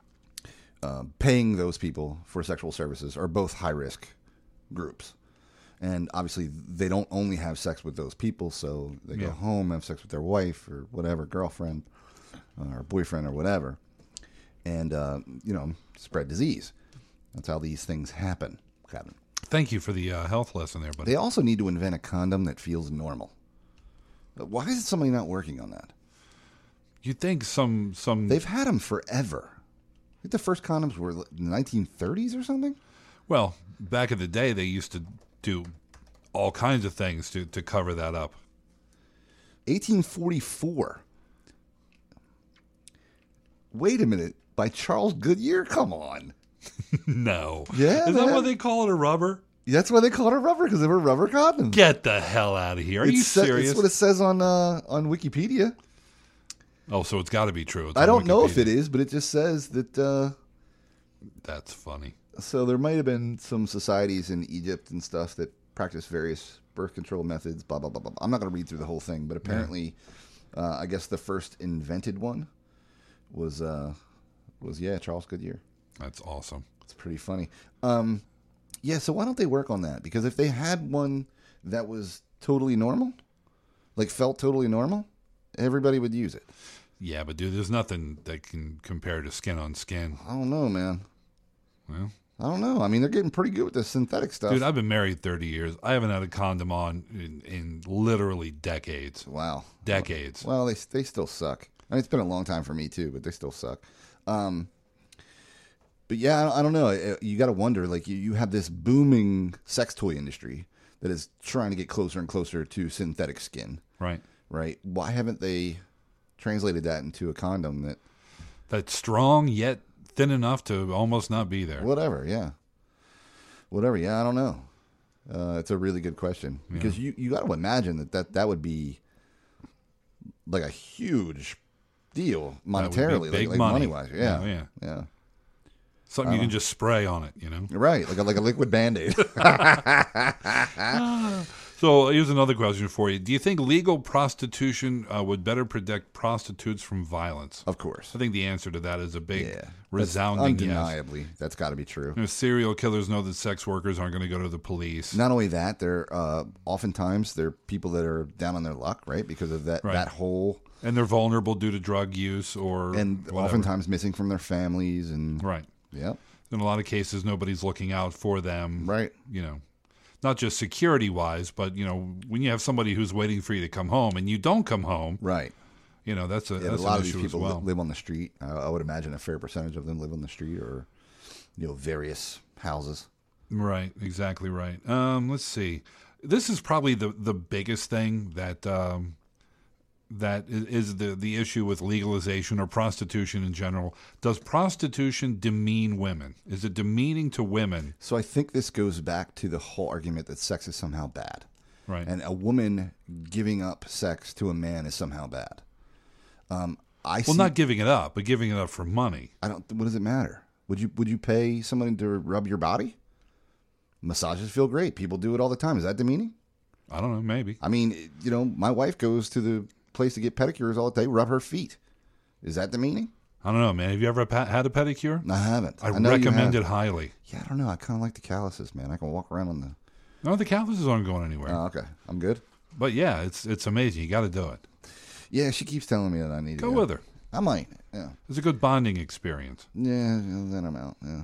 paying those people for sexual services are both high risk groups. And obviously they don't only have sex with those people, so they go home, have sex with their wife or whatever, girlfriend or boyfriend or whatever, and, spread disease. That's how these things happen, Kevin. Thank you for the health lesson there, buddy. They also need to invent a condom that feels normal. Why is somebody not working on that? You'd think some... They've had them forever. I think the first condoms were in the 1930s or something? Well, back in the day, they used to do all kinds of things to cover that up. 1844. Wait a minute. By Charles Goodyear? Come on. No. Yeah. Is that what they call it, a rubber? That's why they called it rubber, because they were rubber condoms. Get the hell out of here! Are you serious? That's what it says on Wikipedia. Oh, so it's got to be true. I don't know if it is, but it just says that. That's funny. So there might have been some societies in Egypt and stuff that practice various birth control methods. Blah blah blah blah. I'm not going to read through the whole thing, but apparently, I guess the first invented one was Charles Goodyear. That's awesome. It's pretty funny. Yeah, so why don't they work on that? Because if they had one that was totally normal, like felt totally normal, everybody would use it. Yeah, but dude, there's nothing that can compare to skin on skin. I don't know, man. Well, I don't know. I mean, they're getting pretty good with this synthetic stuff. Dude, I've been married 30 years. I haven't had a condom on in literally decades. Wow. Decades. Well, they still suck. I mean, it's been a long time for me, too, but they still suck. But yeah, I don't know. You got to wonder, like, you have this booming sex toy industry that is trying to get closer and closer to synthetic skin. Right. Right. Why haven't they translated that into a condom that's strong yet thin enough to almost not be there? Whatever, yeah. I don't know. It's a really good question, because you got to imagine that would be like a huge deal monetarily, big like money wise. Yeah. Something you can just spray on it, you know? Right, like a liquid Band-Aid. So here's another question for you. Do you think legal prostitution would better protect prostitutes from violence? Of course. I think the answer to that is a big, resounding yes. Undeniably, that's got to be true. Serial killers know that sex workers aren't going to go to the police. Not only that, they're oftentimes they're people that are down on their luck, right? Because of that whole... And they're vulnerable due to drug use or and whatever. Oftentimes missing from their families. And right. Yep. In a lot of cases, nobody's looking out for them. Right. You know, not just security-wise, but, you know, when you have somebody who's waiting for you to come home and you don't come home. Right. You know, that's a lot of these people live on the street. I would imagine a fair percentage of them live on the street or, you know, various houses. Right. Exactly right. Let's see. This is probably the biggest thing that that is the issue with legalization or prostitution in general. Does prostitution demean women? Is it demeaning to women? So I think this goes back to the whole argument that sex is somehow bad. Right. And a woman giving up sex to a man is somehow bad. Not giving it up, but giving it up for money. What does it matter? Would you pay somebody to rub your body? Massages feel great. People do it all the time. Is that demeaning? I don't know. Maybe. I mean, you know, my wife goes to the place to get pedicures all the day, rub her feet. Is that demeaning? I don't know, man. Have you ever had a pedicure? I haven't. I recommend it highly. Yeah, I don't know. I kind of like the calluses, man. I can walk around on the... No, the calluses aren't going anywhere. Oh, okay. I'm good. But yeah, it's amazing. You got to do it. Yeah, she keeps telling me that I need to go with her. I might. Yeah. It's a good bonding experience. Yeah, then I'm out. Yeah.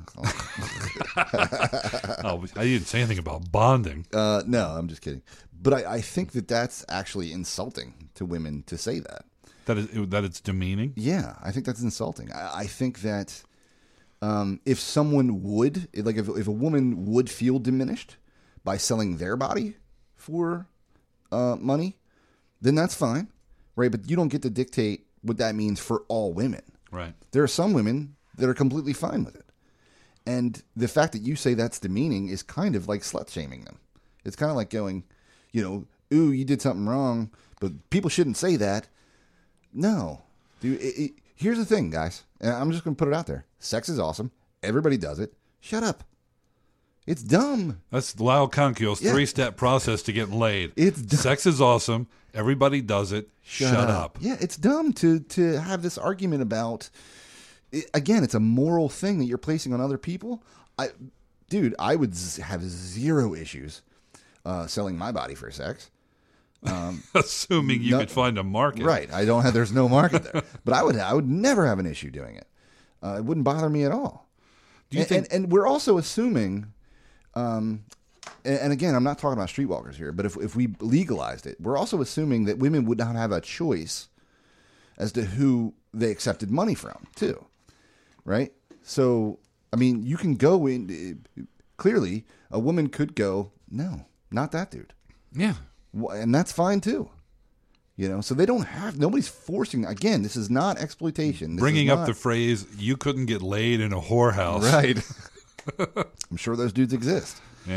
Oh, I didn't say anything about bonding. No, I'm just kidding. But I think that's actually insulting to women to say that. That it's demeaning? Yeah, I think that's insulting. I think that if someone would, like if a woman would feel diminished by selling their body for money, then that's fine, right? But you don't get to dictate what that means for all women. Right. There are some women that are completely fine with it. And the fact that you say that's demeaning is kind of like slut-shaming them. It's kind of like going, you know, ooh, you did something wrong, but people shouldn't say that. No. Dude, here's the thing, guys. And I'm just going to put it out there. Sex is awesome. Everybody does it. Shut up. It's dumb. That's Lyle Conquio's 3-step process to getting laid. It's dumb. Sex is awesome. Everybody does it. Shut up. Yeah, it's dumb to have this argument about... Again, it's a moral thing that you're placing on other people. I would have zero issues selling my body for sex. Assuming you could find a market. Right. There's no market there. But I would never have an issue doing it. It wouldn't bother me at all. Do you think? And we're also assuming, and again, I'm not talking about streetwalkers here, but if we legalized it, we're also assuming that women would not have a choice as to who they accepted money from, too. Right? So, I mean, you can go in, clearly, a woman could go, no, not that dude. Yeah. And that's fine, too. You know, so they don't have, nobody's forcing, again, this is not exploitation. Bringing up the phrase, you couldn't get laid in a whorehouse. Right. I'm sure those dudes exist. Yeah.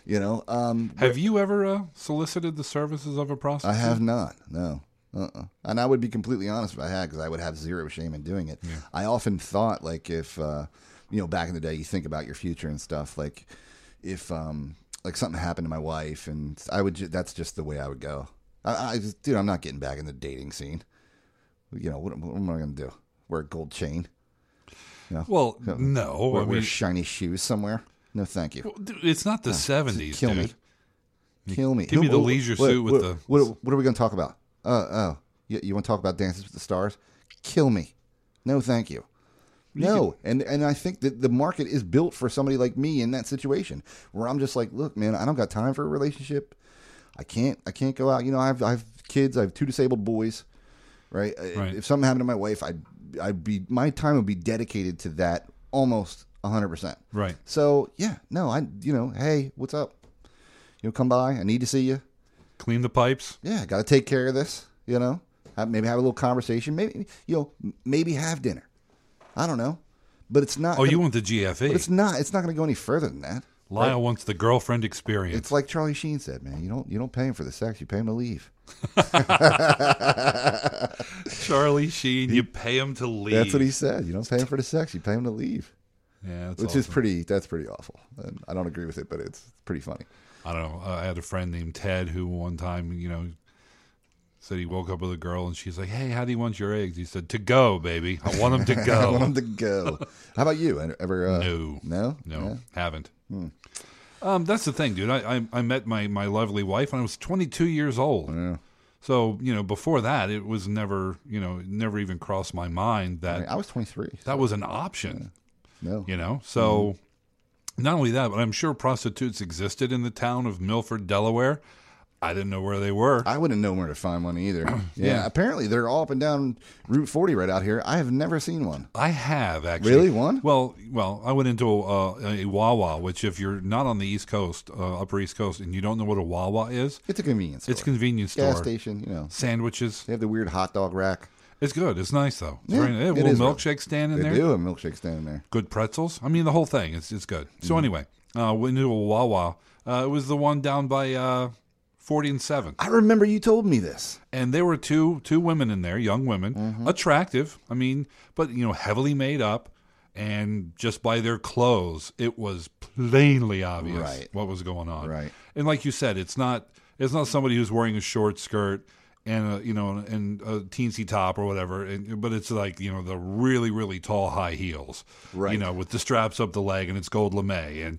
Have you ever solicited the services of a prostitute? I have not. No. And I would be completely honest if I had, because I would have zero shame in doing it. Yeah. I often thought, like, if back in the day, you think about your future and stuff. Like, if like something happened to my wife, and that's just the way I would go. Dude, I'm not getting back in the dating scene. What am I going to do? Wear a gold chain? Well, no. Wear shiny shoes somewhere? No, thank you. Well, it's not the 70s, Kill dude. me. Kill me. Give me the leisure suit with the... What are we going to talk about? You want to talk about Dances with the Stars? Kill me. No, thank you. No, and I think that the market is built for somebody like me in that situation where I'm just like, look, man, I don't got time for a relationship. I can't go out. I have kids. I have 2 disabled boys. Right. If something happened to my wife, my time would be dedicated to that almost 100%. Right. So yeah, no, hey, what's up? Come by. I need to see you. Clean the pipes. Yeah, got to take care of this. Maybe have a little conversation. Maybe have dinner. I don't know, but it's not. Oh, you want the GFE? But it's not. It's not going to go any further than that. Lyle wants the girlfriend experience. It's like Charlie Sheen said, man. You don't pay him for the sex. You pay him to leave. Charlie Sheen, you pay him to leave. That's what he said. You don't pay him for the sex. You pay him to leave. Yeah, that's which awesome. is pretty. That's pretty awful. And I don't agree with it, but it's pretty funny. I don't know. I had a friend named Ted who one time, said he woke up with a girl and she's like, "Hey, how do you want your eggs?" He said, "To go, baby. I want them to go." I want them to go. How about you? Ever? No, yeah. Haven't. That's the thing, dude. I met my lovely wife when I was 22 years old. Yeah. So before that, it was never never even crossed my mind that I was 23. That was an option. Yeah. No. So not only that, but I'm sure prostitutes existed in the town of Milford, Delaware. I didn't know where they were. I wouldn't know where to find one either. Yeah, apparently they're all up and down Route 40 right out here. I have never seen one. I have, actually. Really? One? Well, I went into a Wawa, which if you're not on the East Coast, Upper East Coast, and you don't know what a Wawa is, it's a convenience store. It's a convenience store. Gas station, Sandwiches. They have the weird hot dog rack. It's good. It's nice, though. They have a little milkshake stand in there. They do have a milkshake stand in there. Good pretzels. I mean, the whole thing. It's good. So anyway, went into a Wawa. It was the one down by 40 and 7. I remember you told me this. And there were two women in there, young women, attractive. I mean, but heavily made up, and just by their clothes, it was plainly obvious what was going on. Right. And like you said, it's not somebody who's wearing a short skirt and a teensy top or whatever, but it's like the really really tall high heels, right? With the straps up the leg, and it's gold lame, and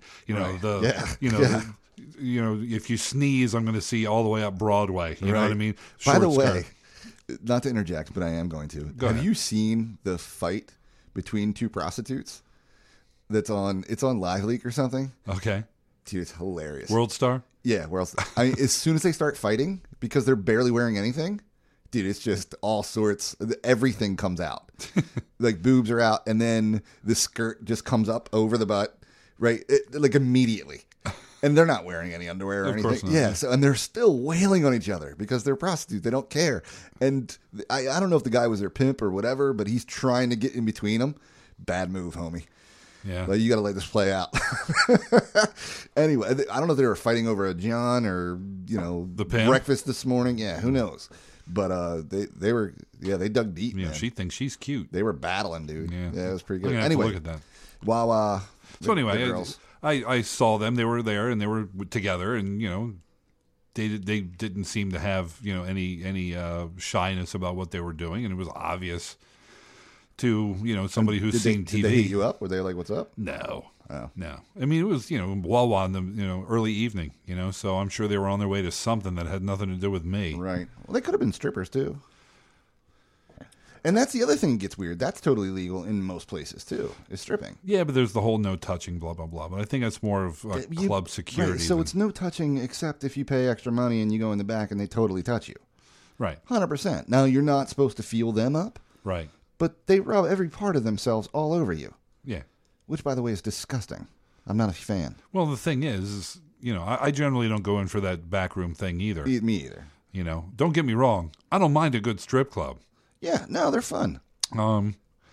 if you sneeze, I'm going to see all the way up Broadway. You know what I mean? By the way, not to interject, but I am going to. Go ahead. You seen the fight between 2 prostitutes? It's on Live Leak or something. Okay. Dude, it's hilarious. World Star? Yeah, World Star. As soon as they start fighting, because they're barely wearing anything, dude, it's just all sorts. Everything comes out. Like boobs are out, and then the skirt just comes up over the butt, right? Like immediately. And they're not wearing any underwear or anything. Course not. Yeah, and they're still wailing on each other because they're prostitutes. They don't care. And I don't know if the guy was their pimp or whatever, but he's trying to get in between them. Bad move, homie. Yeah. Like, you got to let this play out. Anyway, I don't know if they were fighting over a John or, the pimp? Breakfast this morning. Yeah, who knows? But they dug deep. Yeah, man. she thinks she's cute. They were battling, dude. Yeah, it was pretty good. Anyway, look at that. Wow. So anyway, I saw them. They were there and they were together, and they didn't seem to have any shyness about what they were doing, and it was obvious to somebody who's seen TV. Did they hit you up? Were they like, "What's up"? No. Oh. No. I mean, it was Wawa in the early evening. So I'm sure they were on their way to something that had nothing to do with me. Right. Well, they could have been strippers too. And that's the other thing that gets weird. That's totally legal in most places, too, is stripping. Yeah, but there's the whole no touching, blah, blah, blah. But I think that's more of club security. Right, so it's no touching except if you pay extra money and you go in the back and they totally touch you. Right. 100%. Now, you're not supposed to feel them up. Right. But they rub every part of themselves all over you. Yeah. Which, by the way, is disgusting. I'm not a fan. Well, the thing is I generally don't go in for that backroom thing either. Me either. Don't get me wrong. I don't mind a good strip club. Yeah, no, they're fun.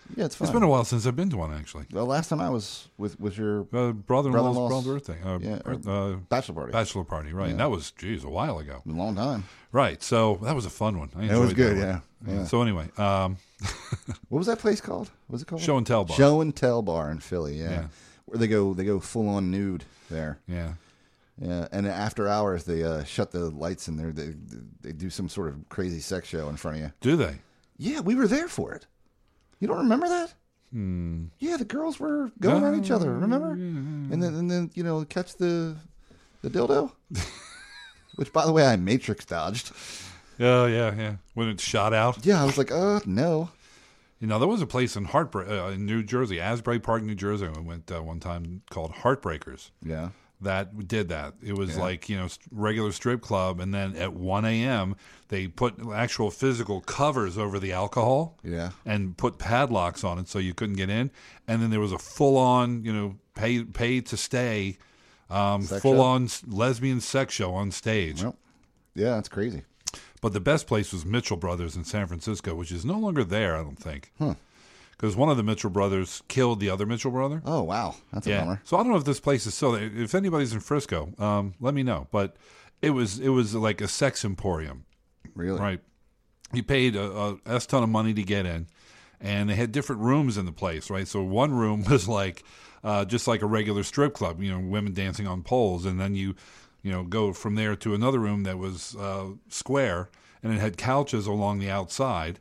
Yeah, it's fun. It's been a while since I've been to one, actually. The last time I was with your brother-in-law's birthday. Bachelor party. Bachelor party, right. Yeah. That was, a while ago. A long time. Right, so that was a fun one. I enjoyed it was good, yeah. So anyway. What was that place called? What was it called? Show and Tell Bar. Show and Tell Bar in Philly, yeah. Where they go full-on nude there. Yeah. Yeah, and after hours, they shut the lights in there. They do some sort of crazy sex show in front of you. Do they? Yeah, we were there for it. You don't remember that? Yeah, the girls were going on each other. Remember? Yeah. And then catch the dildo, which by the way I Matrix dodged. Oh yeah. When it shot out. Yeah, I was like, no. There was a place in in New Jersey, Asbury Park, New Jersey. I went one time called Heartbreakers. Yeah. That did that. It was like, regular strip club, and then at 1 a.m. they put actual physical covers over the alcohol and put padlocks on it so you couldn't get in. And then there was a full-on, pay to stay, full-on lesbian sex show on stage. Well, yeah, that's crazy. But the best place was Mitchell Brothers in San Francisco, which is no longer there, I don't think. Because one of the Mitchell brothers killed the other Mitchell brother. Oh, wow. That's a bummer. So I don't know if this place is still there. If anybody's in Frisco, let me know. But it was like a sex emporium. Really? Right. You paid a S-ton of money to get in, and they had different rooms in the place, right? So one room was like just like a regular strip club, women dancing on poles. And then you go from there to another room that was square, and it had couches along the outside.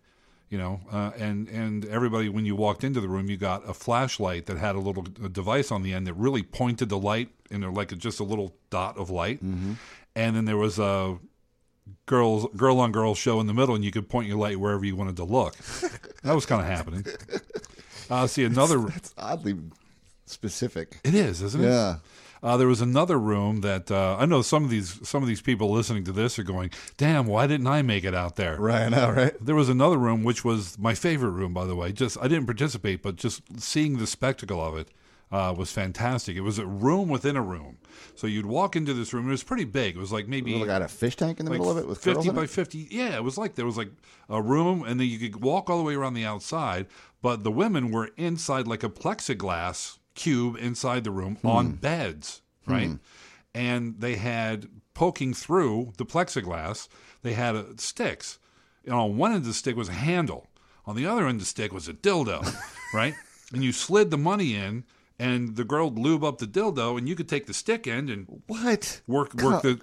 And everybody, when you walked into the room, you got a flashlight that had a little device on the end that really pointed the light in there, like just a little dot of light. Mm-hmm. And then there was a girl on girl show in the middle, and you could point your light wherever you wanted to look. That was kind of happening. See another. That's oddly specific. It is, isn't it? Yeah. There was another room that I know some of these people listening to this are going, damn, why didn't I make it out there? Right, I know, right? There was another room, which was my favorite room, by the way. I didn't participate, but just seeing the spectacle of it was fantastic. It was a room within a room. So you'd walk into this room. It was pretty big. It was like maybe... It got a fish tank in the middle of it with 50 by 50. Yeah, it was like there was like a room, and then you could walk all the way around the outside, but the women were inside like a plexiglass cube inside the room on beds, right? And they had, poking through the plexiglass, they had sticks. On one end of the stick was a handle. On the other end of the stick was a dildo, right? And you slid the money in, and the girl would lube up the dildo, and you could take the stick end and work the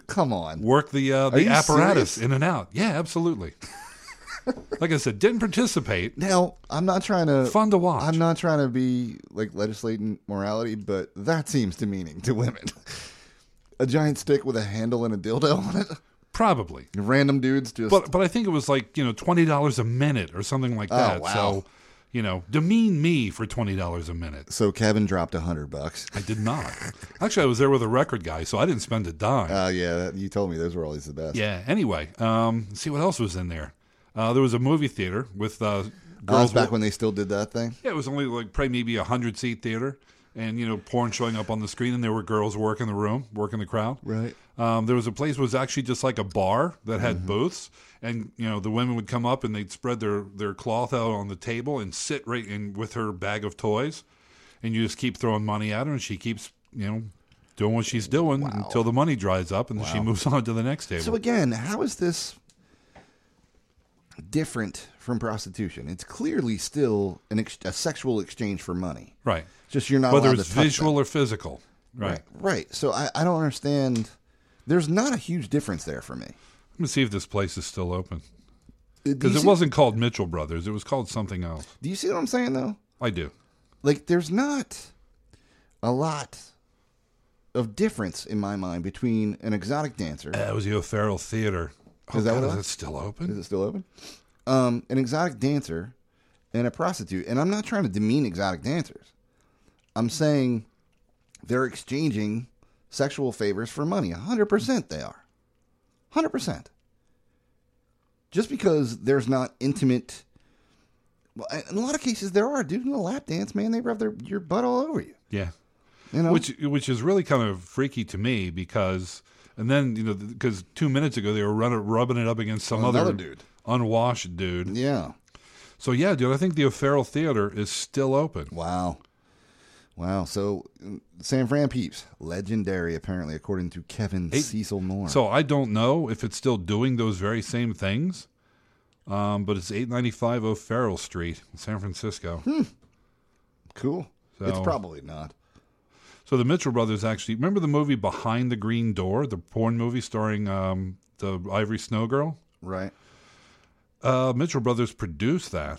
apparatus in and out. Yeah, absolutely. Like I said, didn't participate. Now, I'm not trying to... Fun to watch. I'm not trying to be, legislating morality, but that seems demeaning to women. A giant stick with a handle and a dildo on it? Probably. Random dudes just... But I think it was $20 a minute or something like that. Oh, wow. So, demean me for $20 a minute. So Kevin dropped $100. I did not. Actually, I was there with a record guy, so I didn't spend a dime. Oh, yeah. You told me those were always the best. Yeah. Anyway, let's see what else was in there. There was a movie theater with girls. Back when they still did that thing? Yeah, it was only probably maybe a 100-seat theater, and porn showing up on the screen, and there were girls working the crowd. Right. There was a place that was actually just like a bar that had booths, and the women would come up and they'd spread their cloth out on the table and sit right in with her bag of toys, and you just keep throwing money at her, and she keeps doing what she's doing until the money dries up, and then she moves on to the next table. So again, how is this different from prostitution? It's clearly still a sexual exchange for money. Right. Just you're not whether allowed it's to touch visual them. or physical. Right. So I don't understand. There's not a huge difference there for me. Let me see if this place is still open. Because it wasn't called Mitchell Brothers. It was called something else. Do you see what I'm saying, though? I do. There's not a lot of difference in my mind between an exotic dancer. It was the O'Farrell Theater. Is that what it is was? it still open? Is it still open? An exotic dancer and a prostitute. And I'm not trying to demean exotic dancers. I'm saying they're exchanging sexual favors for money. 100% they are. 100%. Just because there's not intimate... Well, in a lot of cases there are. Dude, in a lap dance, man, they rub your butt all over you. Yeah. Which is really kind of freaky to me because... And then, because 2 minutes ago they were rubbing it up against some other dude. Unwashed dude. Yeah. So yeah, dude, I think the O'Farrell Theater is still open. Wow. So San Fran Peeps, legendary apparently, according to Kevin Cecil Moore. So I don't know if it's still doing those very same things, but it's 895 O'Farrell Street, San Francisco. Cool. So, it's probably not. So the Mitchell brothers actually, remember the movie Behind the Green Door, the porn movie starring the Ivory Snow Girl? Right. Mitchell brothers produced that.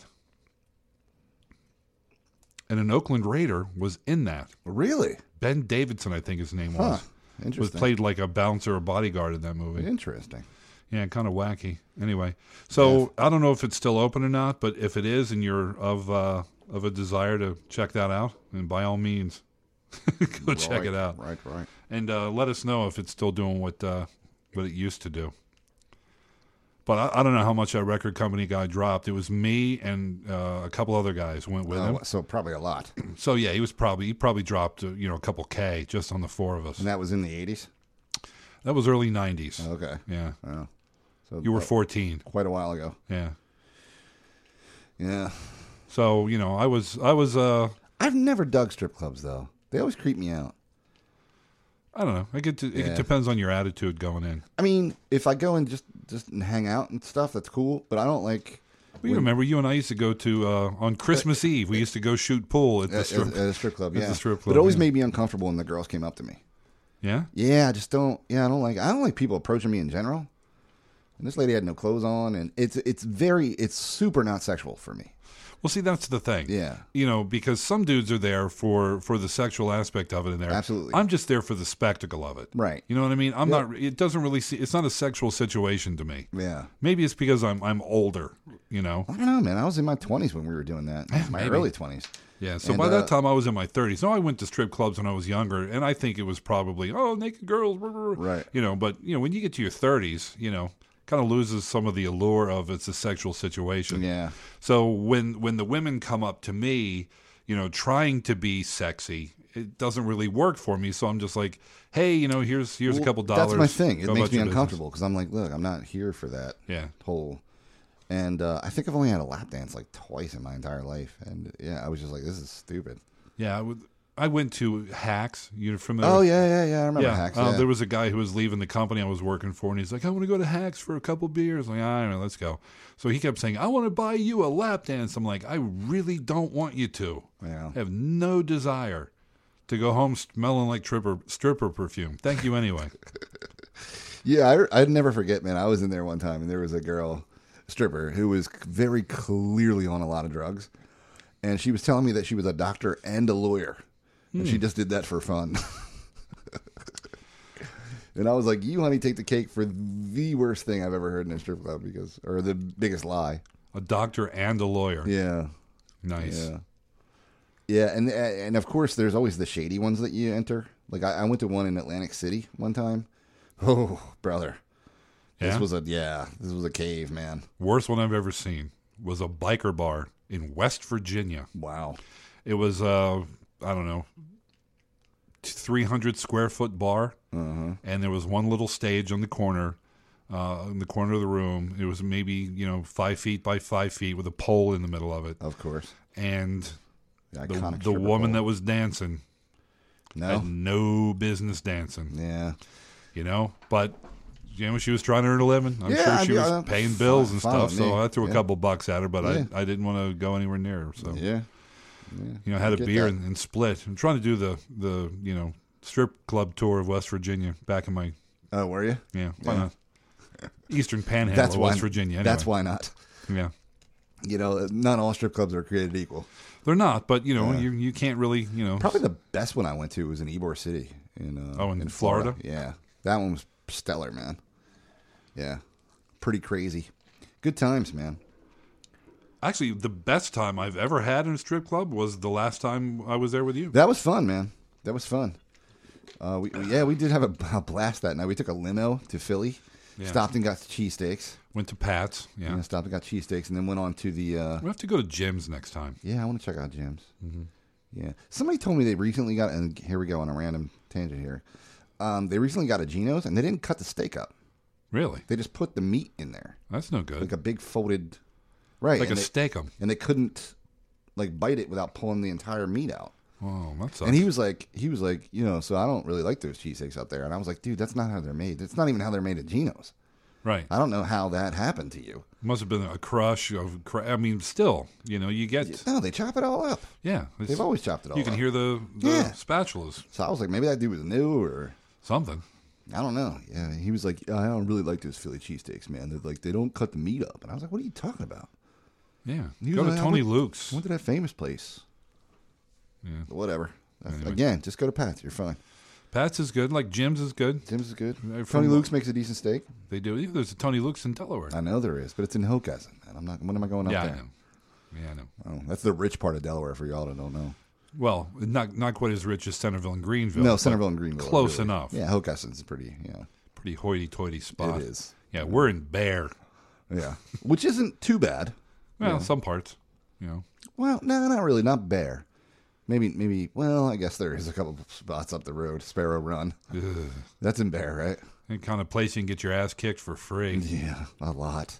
And an Oakland Raider was in that. Really? Ben Davidson, I think his name was. Interesting. Was played like a bouncer or bodyguard in that movie. Interesting. Yeah, kind of wacky. Anyway, so I don't know if it's still open or not, but if it is and you're of a desire to check that out, then by all means, go check it out. Right. And let us know if it's still doing what it used to do. But I don't know how much that record company guy dropped. It was me and a couple other guys went with him. So probably a lot. So yeah, he probably dropped a couple K just on the four of us. And that was in the 80s? That was early 90s. Okay. Yeah. Oh. So you were 14. Quite a while ago. Yeah. Yeah. So, I was I've never dug strip clubs though. They always creep me out. I don't know. It depends on your attitude going in. I mean, if I go and just hang out and stuff, that's cool. But I don't like. Well, you remember you and I used to go to on Christmas Eve. We used to go shoot pool at the strip at a strip club. Yeah, the strip club. But it always made me uncomfortable when the girls came up to me. Yeah. Yeah, I just don't. Yeah, I don't like people approaching me in general. And this lady had no clothes on, and it's super not sexual for me. Well, see, that's the thing. Yeah. Because some dudes are there for the sexual aspect of it in there. Absolutely. I'm just there for the spectacle of it. Right. You know what I mean? I'm not. It doesn't really it's not a sexual situation to me. Yeah. Maybe it's because I'm older. I don't know, man. I was in my 20s when we were doing that. My early 20s. Yeah, so by that time I was in my 30s. No, I went to strip clubs when I was younger, and I think it was probably, naked girls. Right. But, when you get to your 30s, kind of loses some of the allure of it's a sexual situation. Yeah. So when the women come up to me, trying to be sexy, it doesn't really work for me. So I'm just like, hey, here's a couple dollars. That's my thing. It makes me uncomfortable because I'm like, look, I'm not here for that whole. And I think I've only had a lap dance like twice in my entire life. And yeah, I was just like, this is stupid. Yeah, I went to Hacks. You're familiar? Oh, yeah. I remember Hacks. There was a guy who was leaving the company I was working for, and he's like, I want to go to Hacks for a couple beers. I'm like, all right, let's go. So he kept saying, I want to buy you a lap dance. I'm like, I really don't want you to. Yeah. I have no desire to go home smelling like stripper perfume. Thank you anyway. Yeah, I'd never forget, man. I was in there one time, and there was a girl stripper who was very clearly on a lot of drugs. And she was telling me that she was a doctor and a lawyer. And she just did that for fun. And I was like, you, honey, take the cake for the worst thing I've ever heard in a strip club or the biggest lie. A doctor and a lawyer. Yeah. Nice. Yeah, and of course, there's always the shady ones that you enter. Like, I went to one in Atlantic City one time. Oh, brother. Yeah? This was a cave, man. Worst one I've ever seen was a biker bar in West Virginia. Wow. It was, I don't know, 300 square foot bar, and there was one little stage on the corner, in the corner of the room. It was maybe 5 feet by 5 feet with a pole in the middle of it. Of course. And the woman pole that was dancing had no business dancing. Yeah. But she was trying to earn a living. I'm sure she was paying bills and stuff. So I threw a couple bucks at her, but I didn't want to go anywhere near her. So had a beer and split. I'm trying to do the strip club tour of West Virginia back in my. Oh, were you? Yeah. Why not? Eastern Panhandle of West Virginia. Anyway. That's why not. Yeah. Not all strip clubs are created equal. They're not, but you can't really Probably the best one I went to was in Ybor City in Florida. Yeah, that one was stellar, man. Yeah, pretty crazy. Good times, man. Actually, the best time I've ever had in a strip club was the last time I was there with you. That was fun, man. That was fun. We did have a blast that night. We took a limo to Philly, stopped and got cheesesteaks. Went to Pat's, stopped and got cheesesteaks, and then went on to the... we have to go to Jim's next time. Yeah, I want to check out Jim's. Mm-hmm. Yeah. Somebody told me they recently got... And here we go on a random tangent here. They recently got a Geno's, and they didn't cut the steak up. Really? They just put the meat in there. That's no good. Like a big folded Right. Like a steak-em. And they couldn't like bite it without pulling the entire meat out. Oh, that sucks. And he was like, so I don't really like those cheesesteaks out there. And I was like, dude, that's not how they're made. It's not even how they're made at Geno's. Right. I don't know how that happened to you. Must have been a crush of. I mean, still, you get. No, they chop it all up. Yeah, they've always chopped it all up. You can hear the spatulas. So I was like, maybe that dude was new or something. I don't know. Yeah, he was like, I don't really like those Philly cheesesteaks, man. They're like, they don't cut the meat up. And I was like, what are you talking about? Yeah, go to Tony Luke's. Went to that famous place. Yeah, whatever. Anyway. Again, just go to Pat's. You're fine. Pat's is good. Like Jim's is good. Jim's is good. Tony Luke's makes a decent steak. They do. There's a Tony Luke's in Delaware. I know there is, but it's in Hockessin. And I'm not. When am I going up there? I know. Yeah, I know. Oh, that's the rich part of Delaware for y'all that don't know. Well, not quite as rich as Centerville and Greenville. No, Centerville and Greenville. Close enough. Yeah, Hockessin's pretty hoity-toity spot. It is. Yeah, we're in Bear. Yeah, which isn't too bad. Well, some parts. Well, no, not really. Not Bear. Maybe. Well, I guess there is a couple spots up the road. Sparrow Run. Ugh. That's in Bear, right? The kind of place you can get your ass kicked for free. Yeah, a lot.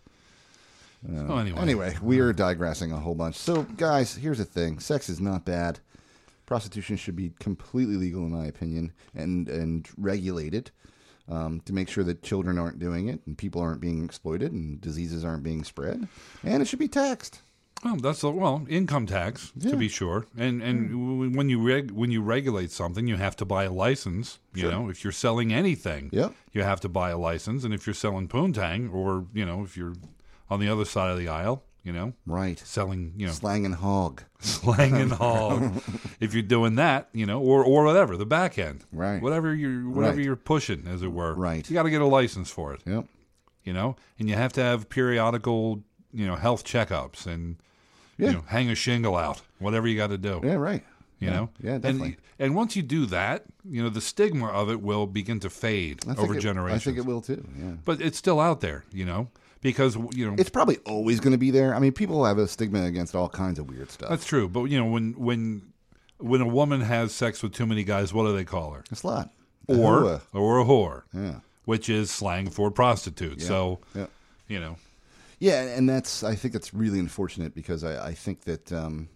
Anyway, we are digressing a whole bunch. So, guys, here's the thing: sex is not bad. Prostitution should be completely legal, in my opinion, and regulated to make sure that children aren't doing it, and people aren't being exploited, and diseases aren't being spread, and it should be taxed. Well, income tax to be sure, and when you regulate something, you have to buy a license. You know, if you're selling anything, you have to buy a license, and if you're selling poontang, or if you're on the other side of the aisle, right, selling slang and hog, if you're doing that, or whatever, the back end, right, whatever you're pushing, as it were, right, you got to get a license for it. Yep. And you have to have periodical health checkups and hang a shingle out, whatever you got to do. Yeah, right. Yeah, definitely. And once you do that, the stigma of it will begin to fade over generations. I think it will too. Yeah, but it's still out there, because it's probably always going to be there. I mean, people have a stigma against all kinds of weird stuff. That's true. But when a woman has sex with too many guys, what do they call her? A slut, or a whore. Yeah, which is slang for prostitute. Yeah. So, Yeah, and I think that's really unfortunate because I think that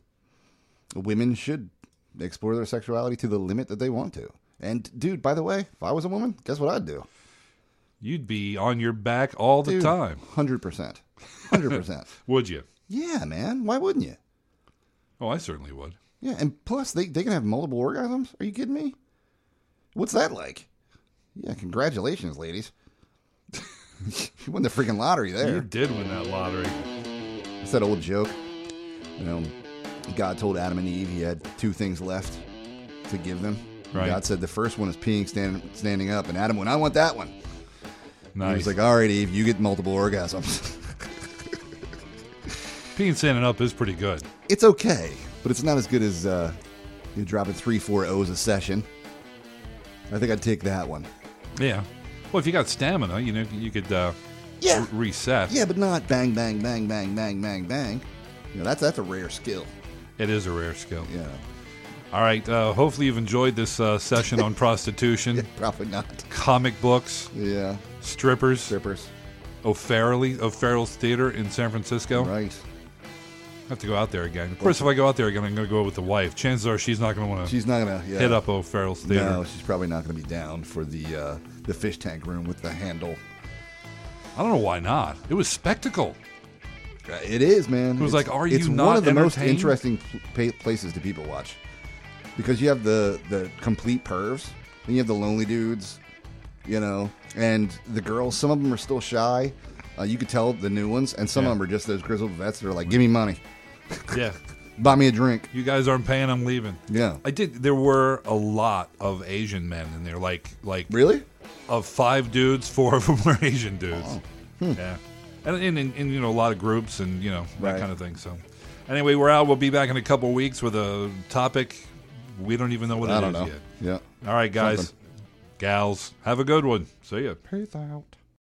women should explore their sexuality to the limit that they want to. And, dude, by the way, if I was a woman, guess what I'd do? You'd be on your back all the time. 100%. 100%. Would you? Yeah, man. Why wouldn't you? Oh, I certainly would. Yeah, and plus, they can have multiple orgasms? Are you kidding me? What's that like? Yeah, congratulations, ladies. You won the freaking lottery there. You did win that lottery. It's that old joke. God told Adam and Eve he had two things left to give them. Right. God said the first one is peeing standing up, and Adam went, I want that one. Nice. He was like, all right, Eve, you get multiple orgasms. Peeing standing up is pretty good. It's okay, but it's not as good as you dropping 3-4 O's a session. I think I'd take that one. Yeah. Well, if you got stamina, you could reset. Yeah, but not bang, bang, bang, bang, bang, bang, bang. That's a rare skill. It is a rare skill. Yeah. All right. Hopefully you've enjoyed this session on prostitution. Yeah, probably not. Comic books. Yeah. Strippers. O'Farrell's Theater in San Francisco. Right. I have to go out there again. Of course, if I go out there again, I'm going to go with the wife. Chances are she's not going to want to. She's not going to hit up O'Farrell's Theater. No, she's probably not going to be down for the fish tank room with the handle. I don't know why not. It was spectacle. It is, man. It was like, are you not It's one of the most entertained? interesting places to people watch because you have the complete pervs, and you have the lonely dudes, and the girls. Some of them are still shy. You could tell the new ones, and some of them are just those grizzled vets that are like, "Give me money." Yeah. Buy me a drink. You guys aren't paying, I'm leaving. Yeah. There were a lot of Asian men in there. Like really? Of 5 dudes, 4 of them were Asian dudes. Oh. Yeah. And in a lot of groups and, that kind of thing. So anyway, we're out. We'll be back in a couple of weeks with a topic. We don't even know what it is yet. Yeah. All right, guys. Gals. Have a good one. See ya. Peace out.